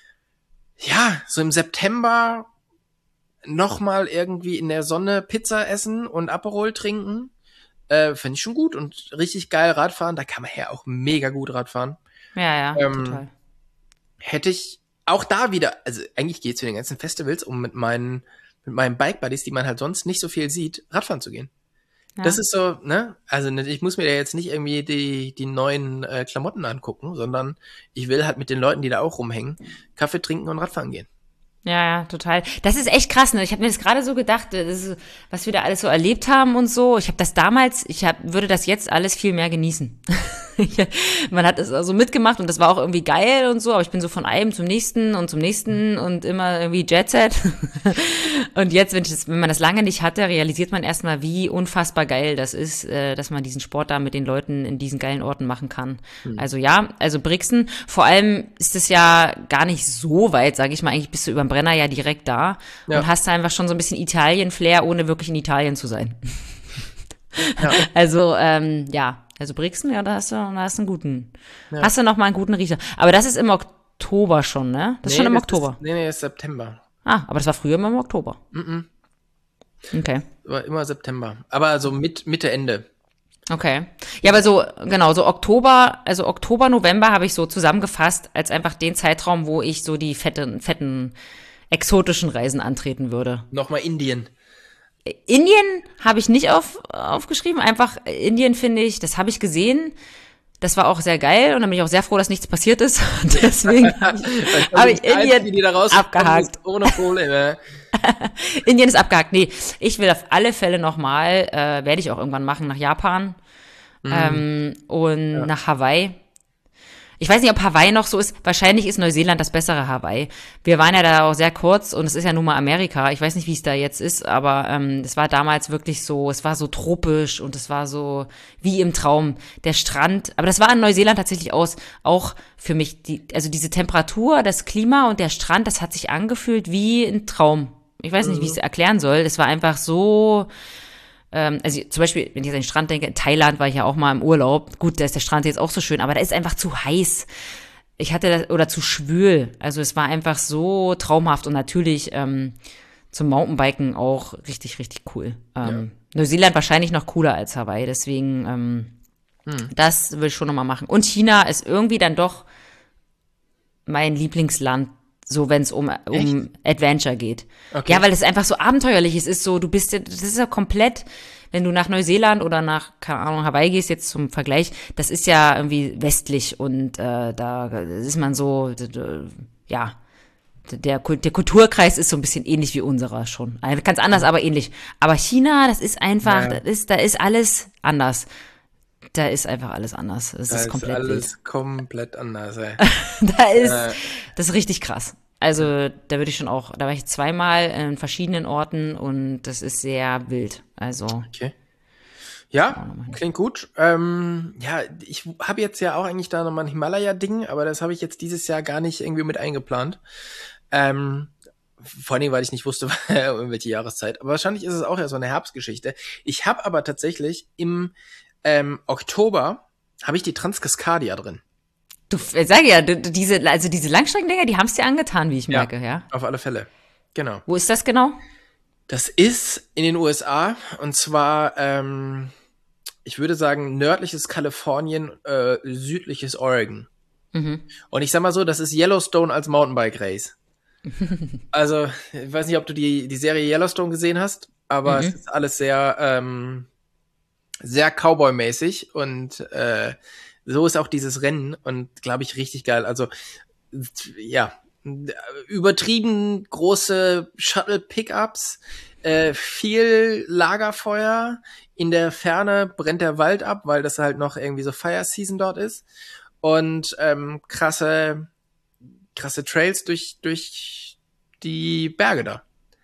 im September nochmal irgendwie in der Sonne Pizza essen und Aperol trinken, fand ich schon gut und richtig geil Radfahren. Da kann man ja auch mega gut Radfahren. Ja, total. Hätte ich auch da wieder, also eigentlich geht's zu den ganzen Festivals, um mit meinen Bike-Buddies, die man halt sonst nicht so viel sieht, Radfahren zu gehen. Ja. Das ist so, ne? Also ich muss mir da jetzt nicht irgendwie die neuen Klamotten angucken, sondern ich will halt mit den Leuten, die da auch rumhängen, Kaffee trinken und Radfahren gehen. Ja, total. Das ist echt krass, ne? Ich habe mir das gerade so gedacht, was wir da alles so erlebt haben und so. Ich habe das damals, würde das jetzt alles viel mehr genießen. Man hat es also mitgemacht und das war auch irgendwie geil und so, aber ich bin so von einem zum nächsten und immer irgendwie Jet Set. Und jetzt, wenn man das lange nicht hatte, realisiert man erstmal, wie unfassbar geil das ist, dass man diesen Sport da mit den Leuten in diesen geilen Orten machen kann. Also Brixen, vor allem ist es ja gar nicht so weit, sage ich mal, eigentlich bist du über den Brenner ja direkt da und hast da einfach schon so ein bisschen Italien-Flair, ohne wirklich in Italien zu sein. Ja. Also Brixen, ja, da hast du einen guten, hast du noch mal einen guten Riecher. Aber das ist im Oktober schon, ne? Das ist schon im Oktober. Das ist September. Ah, aber das war früher immer im Oktober. Okay. War immer September. Aber so Mitte, Ende. Okay. Ja, aber so Oktober, November habe ich so zusammengefasst als einfach den Zeitraum, wo ich so die fetten, exotischen Reisen antreten würde. Nochmal Indien. Indien habe ich nicht aufgeschrieben. Einfach Indien finde ich, das habe ich gesehen. Das war auch sehr geil und dann bin ich auch sehr froh, dass nichts passiert ist. Deswegen habe ich Indien abgehakt. Ohne Probleme. Indien ist abgehakt. Nee, ich will auf alle Fälle nochmal, werde ich auch irgendwann machen, nach Japan und nach Hawaii. Ich weiß nicht, ob Hawaii noch so ist. Wahrscheinlich ist Neuseeland das bessere Hawaii. Wir waren ja da auch sehr kurz und es ist ja nun mal Amerika. Ich weiß nicht, wie es da jetzt ist, aber es war damals wirklich so, es war so tropisch und es war so wie im Traum. Der Strand, aber das war in Neuseeland tatsächlich auch für mich, diese Temperatur, das Klima und der Strand, das hat sich angefühlt wie ein Traum. Ich weiß nicht, wie ich es erklären soll. Das war einfach so... Also zum Beispiel, wenn ich jetzt an den Strand denke, in Thailand war ich ja auch mal im Urlaub. Gut, da ist der Strand jetzt auch so schön, aber da ist einfach zu heiß. Oder zu schwül. Also es war einfach so traumhaft und natürlich zum Mountainbiken auch richtig, richtig cool. Neuseeland wahrscheinlich noch cooler als Hawaii, deswegen das will ich schon nochmal machen. Und China ist irgendwie dann doch mein Lieblingsland, so wenn es um Adventure geht. Okay. Ja, weil es einfach so abenteuerlich ist. Es ist so, das ist ja komplett, wenn du nach Neuseeland oder nach, keine Ahnung, Hawaii gehst, jetzt zum Vergleich, das ist ja irgendwie westlich und da ist man so, der Kulturkreis ist so ein bisschen ähnlich wie unserer schon. Ganz anders, aber ähnlich. Aber China, das ist einfach, da ist alles anders. Da ist einfach alles anders. Das ist komplett alles wild. Komplett anders, ey. Das ist richtig krass. Also da war ich zweimal in verschiedenen Orten und das ist sehr wild. Also. Okay. Ja, klingt gut. Ich habe jetzt ja auch eigentlich da nochmal ein Himalaya-Ding, aber das habe ich jetzt dieses Jahr gar nicht irgendwie mit eingeplant. Vor allem, weil ich nicht wusste, welche Jahreszeit. Aber wahrscheinlich ist es auch ja so eine Herbstgeschichte. Ich habe aber tatsächlich im Oktober habe ich die Transcascadia drin. Du, sag ja, diese Langstreckendinger, die haben es dir angetan, wie ich merke, ja? Auf alle Fälle. Genau. Wo ist das genau? Das ist in den USA und zwar, ich würde sagen, nördliches Kalifornien, südliches Oregon. Mhm. Und ich sag mal so, das ist Yellowstone als Mountainbike-Race. Also, ich weiß nicht, ob du die Serie Yellowstone gesehen hast, aber es ist alles sehr, sehr Cowboy-mäßig und so ist auch dieses Rennen und glaube ich richtig geil. Also ja, übertrieben große Shuttle-Pickups, viel Lagerfeuer. In der Ferne brennt der Wald ab, weil das halt noch irgendwie so Fire Season dort ist. Und krasse Trails durch die Berge da.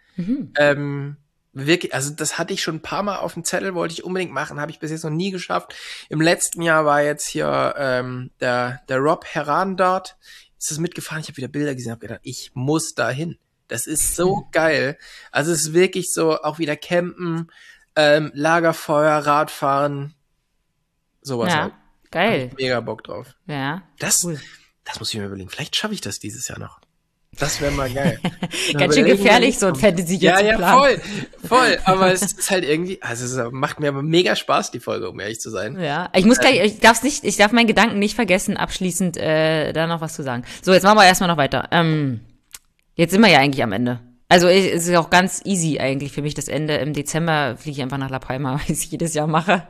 Wirklich, also das hatte ich schon ein paar Mal auf dem Zettel, wollte ich unbedingt machen, habe ich bis jetzt noch nie geschafft. Im letzten Jahr war jetzt hier der Rob Heran dort, ist das mitgefahren, ich habe wieder Bilder gesehen, habe gedacht, ich muss da hin. Das ist so geil. Also es ist wirklich so, auch wieder campen, Lagerfeuer, Radfahren, sowas. Ja, halt. geil. Hab ich mega Bock drauf. Ja, cool. Das muss ich mir überlegen. Vielleicht schaffe ich das dieses Jahr noch. Das wäre mal geil. Ganz schön gefährlich, so ein Fantasy ja, zu ja, planen. voll. Aber es ist halt irgendwie, also es macht mir aber mega Spaß, die Folge, um ehrlich zu sein. Ja, ich muss gleich, ich darf meinen Gedanken nicht vergessen, abschließend da noch was zu sagen. So, jetzt machen wir erstmal noch weiter. Jetzt sind wir ja eigentlich am Ende. Also es ist auch ganz easy eigentlich für mich das Ende. Im Dezember fliege ich einfach nach La Palma, weil ich jedes Jahr mache.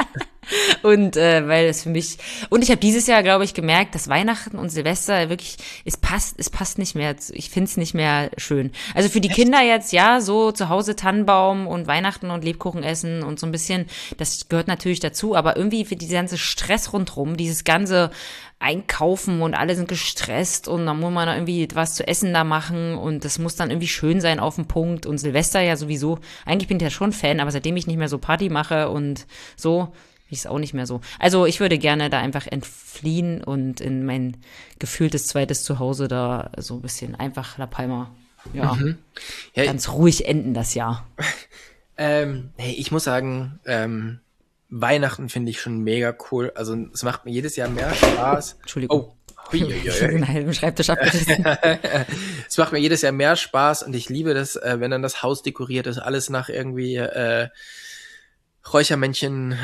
Und weil es für mich, und ich habe dieses Jahr, glaube ich, gemerkt, dass Weihnachten und Silvester wirklich, es passt nicht mehr, ich finde es nicht mehr schön. Also für die Kinder jetzt, ja, so zu Hause Tannenbaum und Weihnachten und Lebkuchen essen und so ein bisschen, das gehört natürlich dazu, aber irgendwie für diese ganze Stress rundrum, dieses ganze Einkaufen und alle sind gestresst und dann muss man da irgendwie was zu essen da machen und das muss dann irgendwie schön sein auf den Punkt und Silvester ja sowieso, eigentlich bin ich ja schon Fan, aber seitdem ich nicht mehr so Party mache und so, ist es auch nicht mehr so. Also ich würde gerne da einfach entfliehen und in mein gefühltes zweites Zuhause da so ein bisschen einfach La Palma, ja, ganz ruhig enden das Jahr. Hey, ich muss sagen, Weihnachten finde ich schon mega cool. Also es macht mir jedes Jahr mehr Spaß. Entschuldigung. Oh. Ich habe einen halben Schreibtisch abgerissen. Es macht mir jedes Jahr mehr Spaß und ich liebe das, wenn dann das Haus dekoriert ist, alles nach irgendwie Räuchermännchen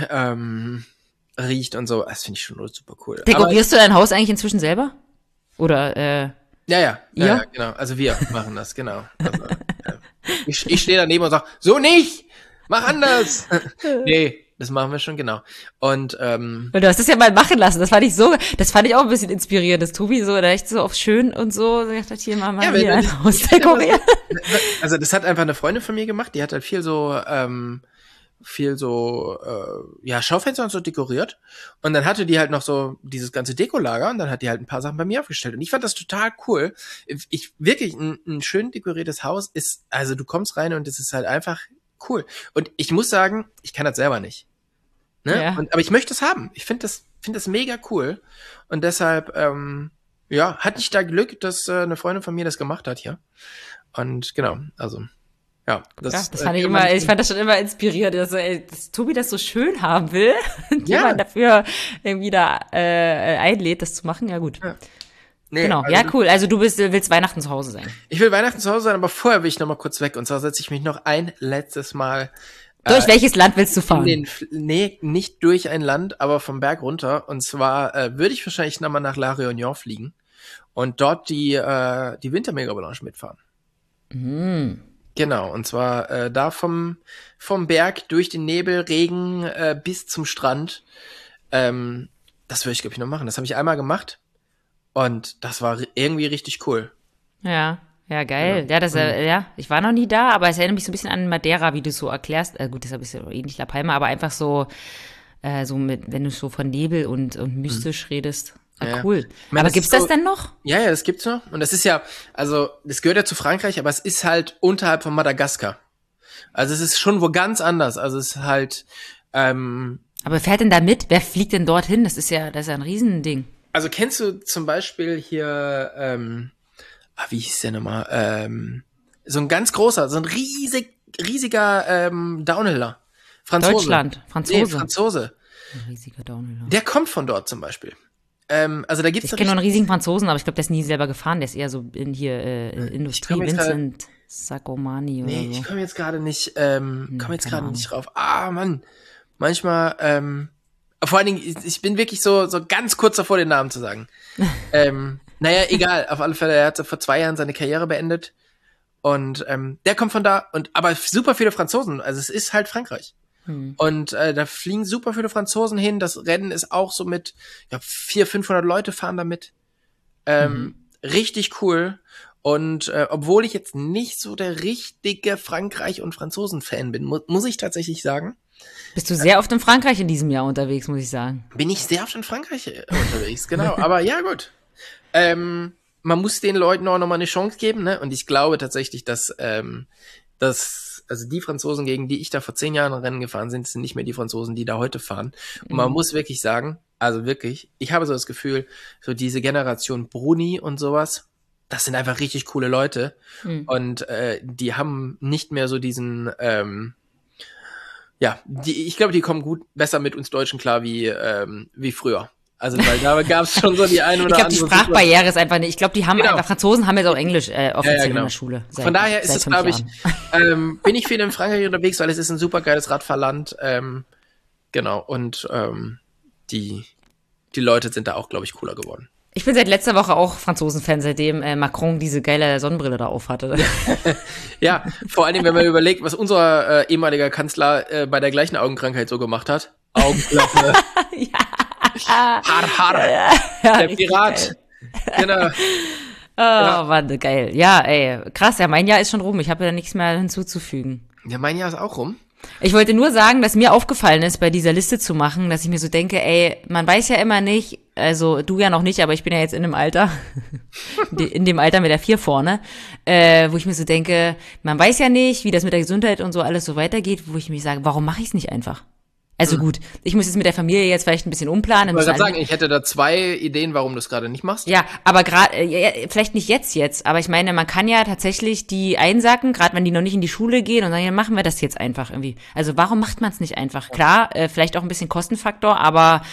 riecht und so. Das finde ich schon super cool. Dekorierst du dein Haus eigentlich inzwischen selber? Oder Ja, genau. Also wir machen das, genau. Also, ich stehe daneben und sage, so nicht! Mach anders! Nee, das machen wir schon, genau. Und du hast es ja mal machen lassen. Das fand ich auch ein bisschen inspirierend. Das Tobi so, da echt so auf schön und so, sagt hier mal hier ein Haus dekorieren. Also das hat einfach eine Freundin von mir gemacht, die hat halt viel so Schaufenster und so dekoriert. Und dann hatte die halt noch so dieses ganze Dekolager und dann hat die halt ein paar Sachen bei mir aufgestellt. Und ich fand das total cool. Wirklich, ein schön dekoriertes Haus ist, also du kommst rein und es ist halt einfach cool. Und ich muss sagen, ich kann das selber nicht. Ne? Ja. Aber ich möchte es haben. Ich finde das mega cool. Und deshalb, hatte ich da Glück, dass eine Freundin von mir das gemacht hat hier. Und genau, also ja, das fand ich fand das schon immer inspirierend, dass Tobi das so schön haben will und jemand dafür irgendwie da einlädt, das zu machen. Ja, gut. Ja. Nee, genau, also, ja, cool. Also du willst Weihnachten zu Hause sein. Ich will Weihnachten zu Hause sein, aber vorher will ich noch mal kurz weg. Und zwar setze ich mich noch ein letztes Mal. Durch welches Land willst du fahren? Nee, nicht durch ein Land, aber vom Berg runter. Und zwar würde ich wahrscheinlich noch mal nach La Réunion fliegen und dort die Wintermegaavalanche mitfahren. Genau, und zwar da vom Berg durch den Nebel, Regen bis zum Strand. Das würde ich, glaube ich, noch machen. Das habe ich einmal gemacht und das war irgendwie richtig cool. Ja, geil. Ja, ich war noch nie da, aber es erinnert mich so ein bisschen an Madeira, wie du es so erklärst. Gut, das ist ein bisschen ähnlich La Palma, aber einfach so wenn du so von Nebel und mystisch redest. Cool. Aber gibt's das denn noch? Ja, das gibt's noch. Und das ist ja, also, das gehört ja zu Frankreich, aber es ist halt unterhalb von Madagaskar. Also, es ist schon wo ganz anders. Also, es ist halt, Aber wer fährt denn da mit? Wer fliegt denn dorthin? Das ist ja ein Riesending. Also, kennst du zum Beispiel hier, wie hieß der nochmal? So ein ganz großer, so ein riesiger Downhiller. Franzose. Deutschland, Franzose. Nee, Franzose. Ein riesiger Downhiller. Der kommt von dort zum Beispiel. Also da gibt's ich kenne nur einen riesigen Franzosen, aber ich glaube, der ist nie selber gefahren. Der ist eher so in Industrie, Vincent Sacomani oder so. Ich komme jetzt gerade nicht, nicht drauf. Ah, Mann. Manchmal, vor allen Dingen, ich bin wirklich so ganz kurz davor, den Namen zu sagen. Naja, egal. Auf alle Fälle, er hat so vor 2 Jahren seine Karriere beendet. Und der kommt von da. Aber super viele Franzosen. Also es ist halt Frankreich. Und da fliegen super viele Franzosen hin. Das Rennen ist auch so mit 400-500 Leute fahren da mit. richtig cool. Und obwohl ich jetzt nicht so der richtige Frankreich- und Franzosen-Fan bin, muss ich tatsächlich sagen. Bist du sehr oft in Frankreich in diesem Jahr unterwegs, muss ich sagen. Bin ich sehr oft in Frankreich unterwegs, genau. Aber ja, gut. Man muss den Leuten auch nochmal eine Chance geben, ne? Und ich glaube tatsächlich, dass also die Franzosen, gegen die ich da vor 10 Jahren Rennen gefahren sind, sind nicht mehr die Franzosen, die da heute fahren. Und man muss wirklich sagen, also wirklich, ich habe so das Gefühl, so diese Generation Bruni und sowas, das sind einfach richtig coole Leute. Und die haben nicht mehr so diesen, ich glaube, die kommen besser mit uns Deutschen klar wie früher. Also, weil da gab es schon so die eine oder andere. Ich glaube, die Sprachbarriere ist einfach nicht. Ich glaube, die haben einfach, Franzosen haben jetzt auch Englisch offiziell in der Schule. Von daher ist es, glaube ich, bin ich viel in Frankreich unterwegs, weil es ist ein super geiles Radfahrland. Genau, und die Leute sind da auch, glaube ich, cooler geworden. Ich bin seit letzter Woche auch Franzosen-Fan, seitdem Macron diese geile Sonnenbrille da auf hatte. Ja, vor allen Dingen, wenn man überlegt, was unser ehemaliger Kanzler bei der gleichen Augenkrankheit so gemacht hat. Augenklappe. Har. Der Pirat. Genau. Oh, Mann, geil. Ja, ey, krass. Ja, mein Jahr ist schon rum. Ich habe ja nichts mehr hinzuzufügen. Ja, mein Jahr ist auch rum. Ich wollte nur sagen, dass mir aufgefallen ist, bei dieser Liste zu machen, dass ich mir so denke, ey, man weiß ja immer nicht, also du ja noch nicht, aber ich bin ja jetzt in dem Alter, in dem Alter mit der 4 vorne, wo ich mir so denke, man weiß ja nicht, wie das mit der Gesundheit und so alles so weitergeht, wo ich mich sage, warum mache ich es nicht einfach? Also gut, ich muss jetzt mit der Familie jetzt vielleicht ein bisschen umplanen. Ich wollte sagen, ich hätte da 2 Ideen, warum du es gerade nicht machst. Ja, aber gerade, vielleicht nicht jetzt, aber ich meine, man kann ja tatsächlich die einsacken, gerade wenn die noch nicht in die Schule gehen und sagen, ja, machen wir das jetzt einfach irgendwie. Also warum macht man es nicht einfach? Klar, vielleicht auch ein bisschen Kostenfaktor, aber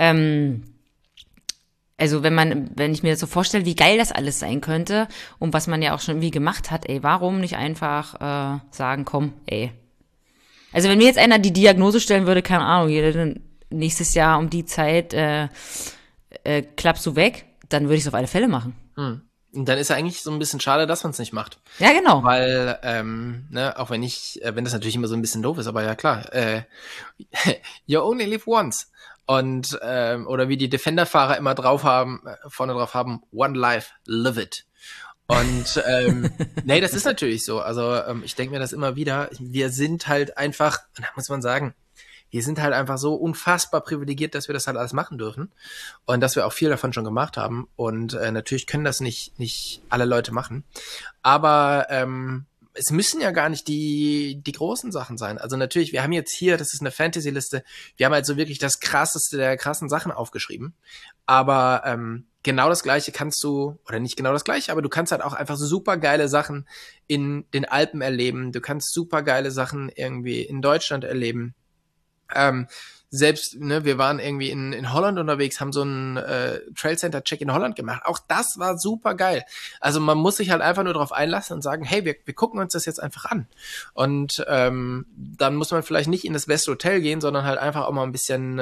also wenn ich mir das so vorstelle, wie geil das alles sein könnte und was man ja auch schon irgendwie gemacht hat, ey, warum nicht einfach sagen, komm, ey. Also wenn mir jetzt einer die Diagnose stellen würde, keine Ahnung, nächstes Jahr um die Zeit klappst du weg, dann würde ich es auf alle Fälle machen. Und dann ist ja eigentlich so ein bisschen schade, dass man es nicht macht. Ja, genau. Weil, auch wenn das natürlich immer so ein bisschen doof ist, aber ja klar, you only live once. Und, oder wie die Defender-Fahrer immer vorne drauf haben, one life, live it. Und nee, das ist natürlich so. Also ich denke mir das immer wieder. Wir sind halt einfach, da muss man sagen, wir sind halt einfach so unfassbar privilegiert, dass wir das halt alles machen dürfen und dass wir auch viel davon schon gemacht haben. Und natürlich können das nicht alle Leute machen. Aber es müssen ja gar nicht die großen Sachen sein. Also natürlich, wir haben jetzt hier, das ist eine Fantasy-Liste, wir haben halt so wirklich das Krasseste der krassen Sachen aufgeschrieben. Aber genau das Gleiche kannst du, oder nicht genau das Gleiche, aber du kannst halt auch einfach super geile Sachen in den Alpen erleben. Du kannst super geile Sachen irgendwie in Deutschland erleben. Selbst, ne, wir waren irgendwie in Holland unterwegs, haben so einen Trail Center Check in Holland gemacht. Auch das war super geil. Also man muss sich halt einfach nur drauf einlassen und sagen, hey, wir gucken uns das jetzt einfach an. Und dann muss man vielleicht nicht in das beste Hotel gehen, sondern halt einfach auch mal ein bisschen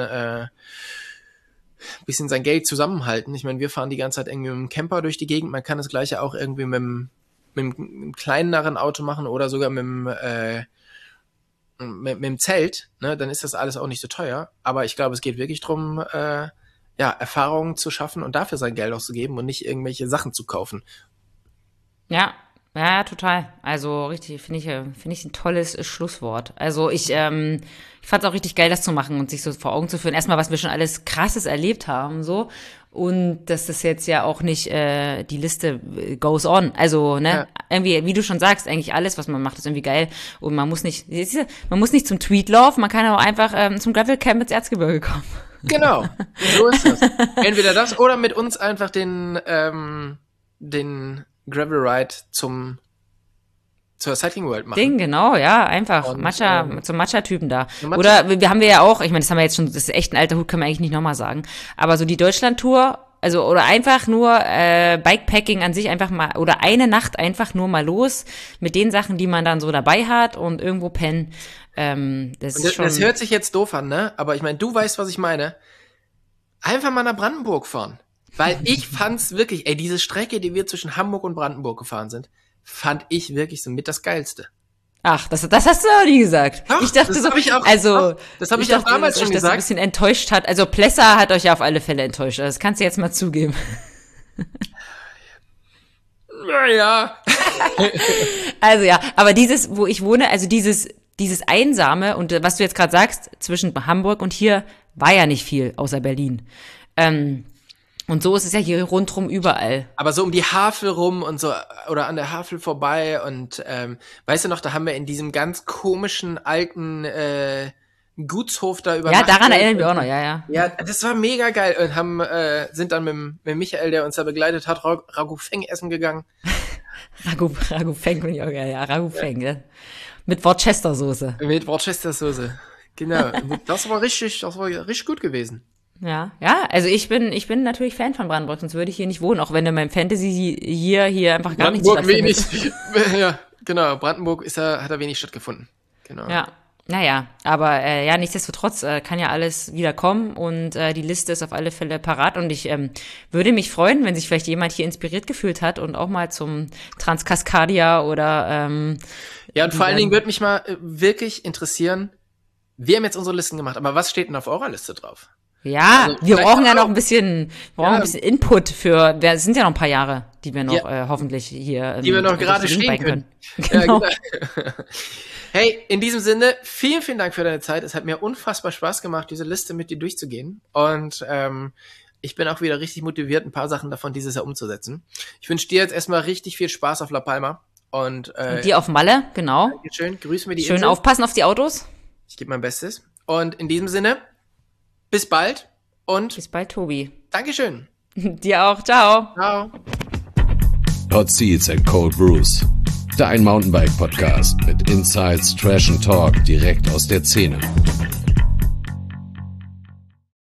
sein Geld zusammenhalten. Ich meine, wir fahren die ganze Zeit irgendwie mit dem Camper durch die Gegend. Man kann das Gleiche auch irgendwie mit einem kleineren Auto machen oder sogar mit dem Zelt. Ne? Dann ist das alles auch nicht so teuer. Aber ich glaube, es geht wirklich drum, Erfahrungen zu schaffen und dafür sein Geld auszugeben und nicht irgendwelche Sachen zu kaufen. Ja, total. Also richtig, finde ich ein tolles Schlusswort. Also ich fand es auch richtig geil, das zu machen und sich so vor Augen zu führen. Erstmal, was wir schon alles Krasses erlebt haben, so. Und dass das jetzt ja auch nicht die Liste goes on. Also, ne, ja. Irgendwie, wie du schon sagst, eigentlich alles, was man macht, ist irgendwie geil. Und man muss nicht zum Tweetlauf, man kann auch einfach zum Gravelcamp ins Erzgebirge kommen. Genau, so ist das. Entweder das oder mit uns einfach den Gravel Ride zur Cycling World machen. Genau, ja, einfach und, zum Matcha-Typen da. Oder wir haben ja auch, ich meine, das haben wir jetzt schon, das ist echt ein alter Hut, können wir eigentlich nicht nochmal sagen, aber so die Deutschland-Tour, also oder einfach nur Bikepacking an sich einfach mal, oder eine Nacht einfach nur mal los mit den Sachen, die man dann so dabei hat und irgendwo pennen. Das hört sich jetzt doof an, ne? Aber ich meine, du weißt, was ich meine. Einfach mal nach Brandenburg fahren. Weil ich fand's wirklich, diese Strecke, die wir zwischen Hamburg und Brandenburg gefahren sind, fand ich wirklich so mit das Geilste. Ach, das hast du auch nie gesagt. Doch, ich dachte das so, habe ich auch, also, das habe ich auch damals schon gesagt. Das ein bisschen enttäuscht hat. Also Plessa hat euch ja auf alle Fälle enttäuscht. Das kannst du jetzt mal zugeben. Ja. Also ja, aber dieses, wo ich wohne, also dieses Einsame und was du jetzt gerade sagst, zwischen Hamburg und hier war ja nicht viel, außer Berlin. Und so ist es ja hier rundrum überall. Aber so um die Havel rum und so, oder an der Havel vorbei und weißt du noch, da haben wir in diesem ganz komischen alten Gutshof da übernachtet. Ja, daran erinnern wir auch noch, ja. Ja, das war mega geil und sind dann mit Michael, der uns da begleitet hat, Ragu Feng essen gegangen. Ragu Feng finde ich auch geil, ja, Ragu Feng, ja. Mit Worcestersoße. Mit Worcestersoße, genau. Das war richtig gut gewesen. Ja, also ich bin natürlich Fan von Brandenburg, sonst würde ich hier nicht wohnen, auch wenn in meinem Fantasy hier einfach gar nichts stattfindet. Ja, genau, Brandenburg hat da wenig stattgefunden. Genau. Ja, naja, aber nichtsdestotrotz kann ja alles wieder kommen und die Liste ist auf alle Fälle parat und ich würde mich freuen, wenn sich vielleicht jemand hier inspiriert gefühlt hat und auch mal zum Transcascadia oder ja, und vor allen Dingen würde mich mal wirklich interessieren, wir haben jetzt unsere Listen gemacht, aber was steht denn auf eurer Liste drauf? Ja, also wir brauchen ja noch ein bisschen Input es sind ja noch ein paar Jahre, die wir noch hoffentlich hier die wir noch gerade stehen können. Genau. Ja, genau. Hey, in diesem Sinne, vielen, vielen Dank für deine Zeit. Es hat mir unfassbar Spaß gemacht, diese Liste mit dir durchzugehen. Und ich bin auch wieder richtig motiviert, ein paar Sachen davon dieses Jahr umzusetzen. Ich wünsche dir jetzt erstmal richtig viel Spaß auf La Palma. Und dir auf Malle, genau. Dankeschön, grüß mir die Schön Insel. Aufpassen auf die Autos. Ich gebe mein Bestes. Und in diesem Sinne, bis bald und bis bald, Tobi. Dankeschön. Dir auch, ciao. Ciao. Hot Seats and Cold Brews. Dein Mountainbike-Podcast mit Insights, Trash and Talk direkt aus der Szene.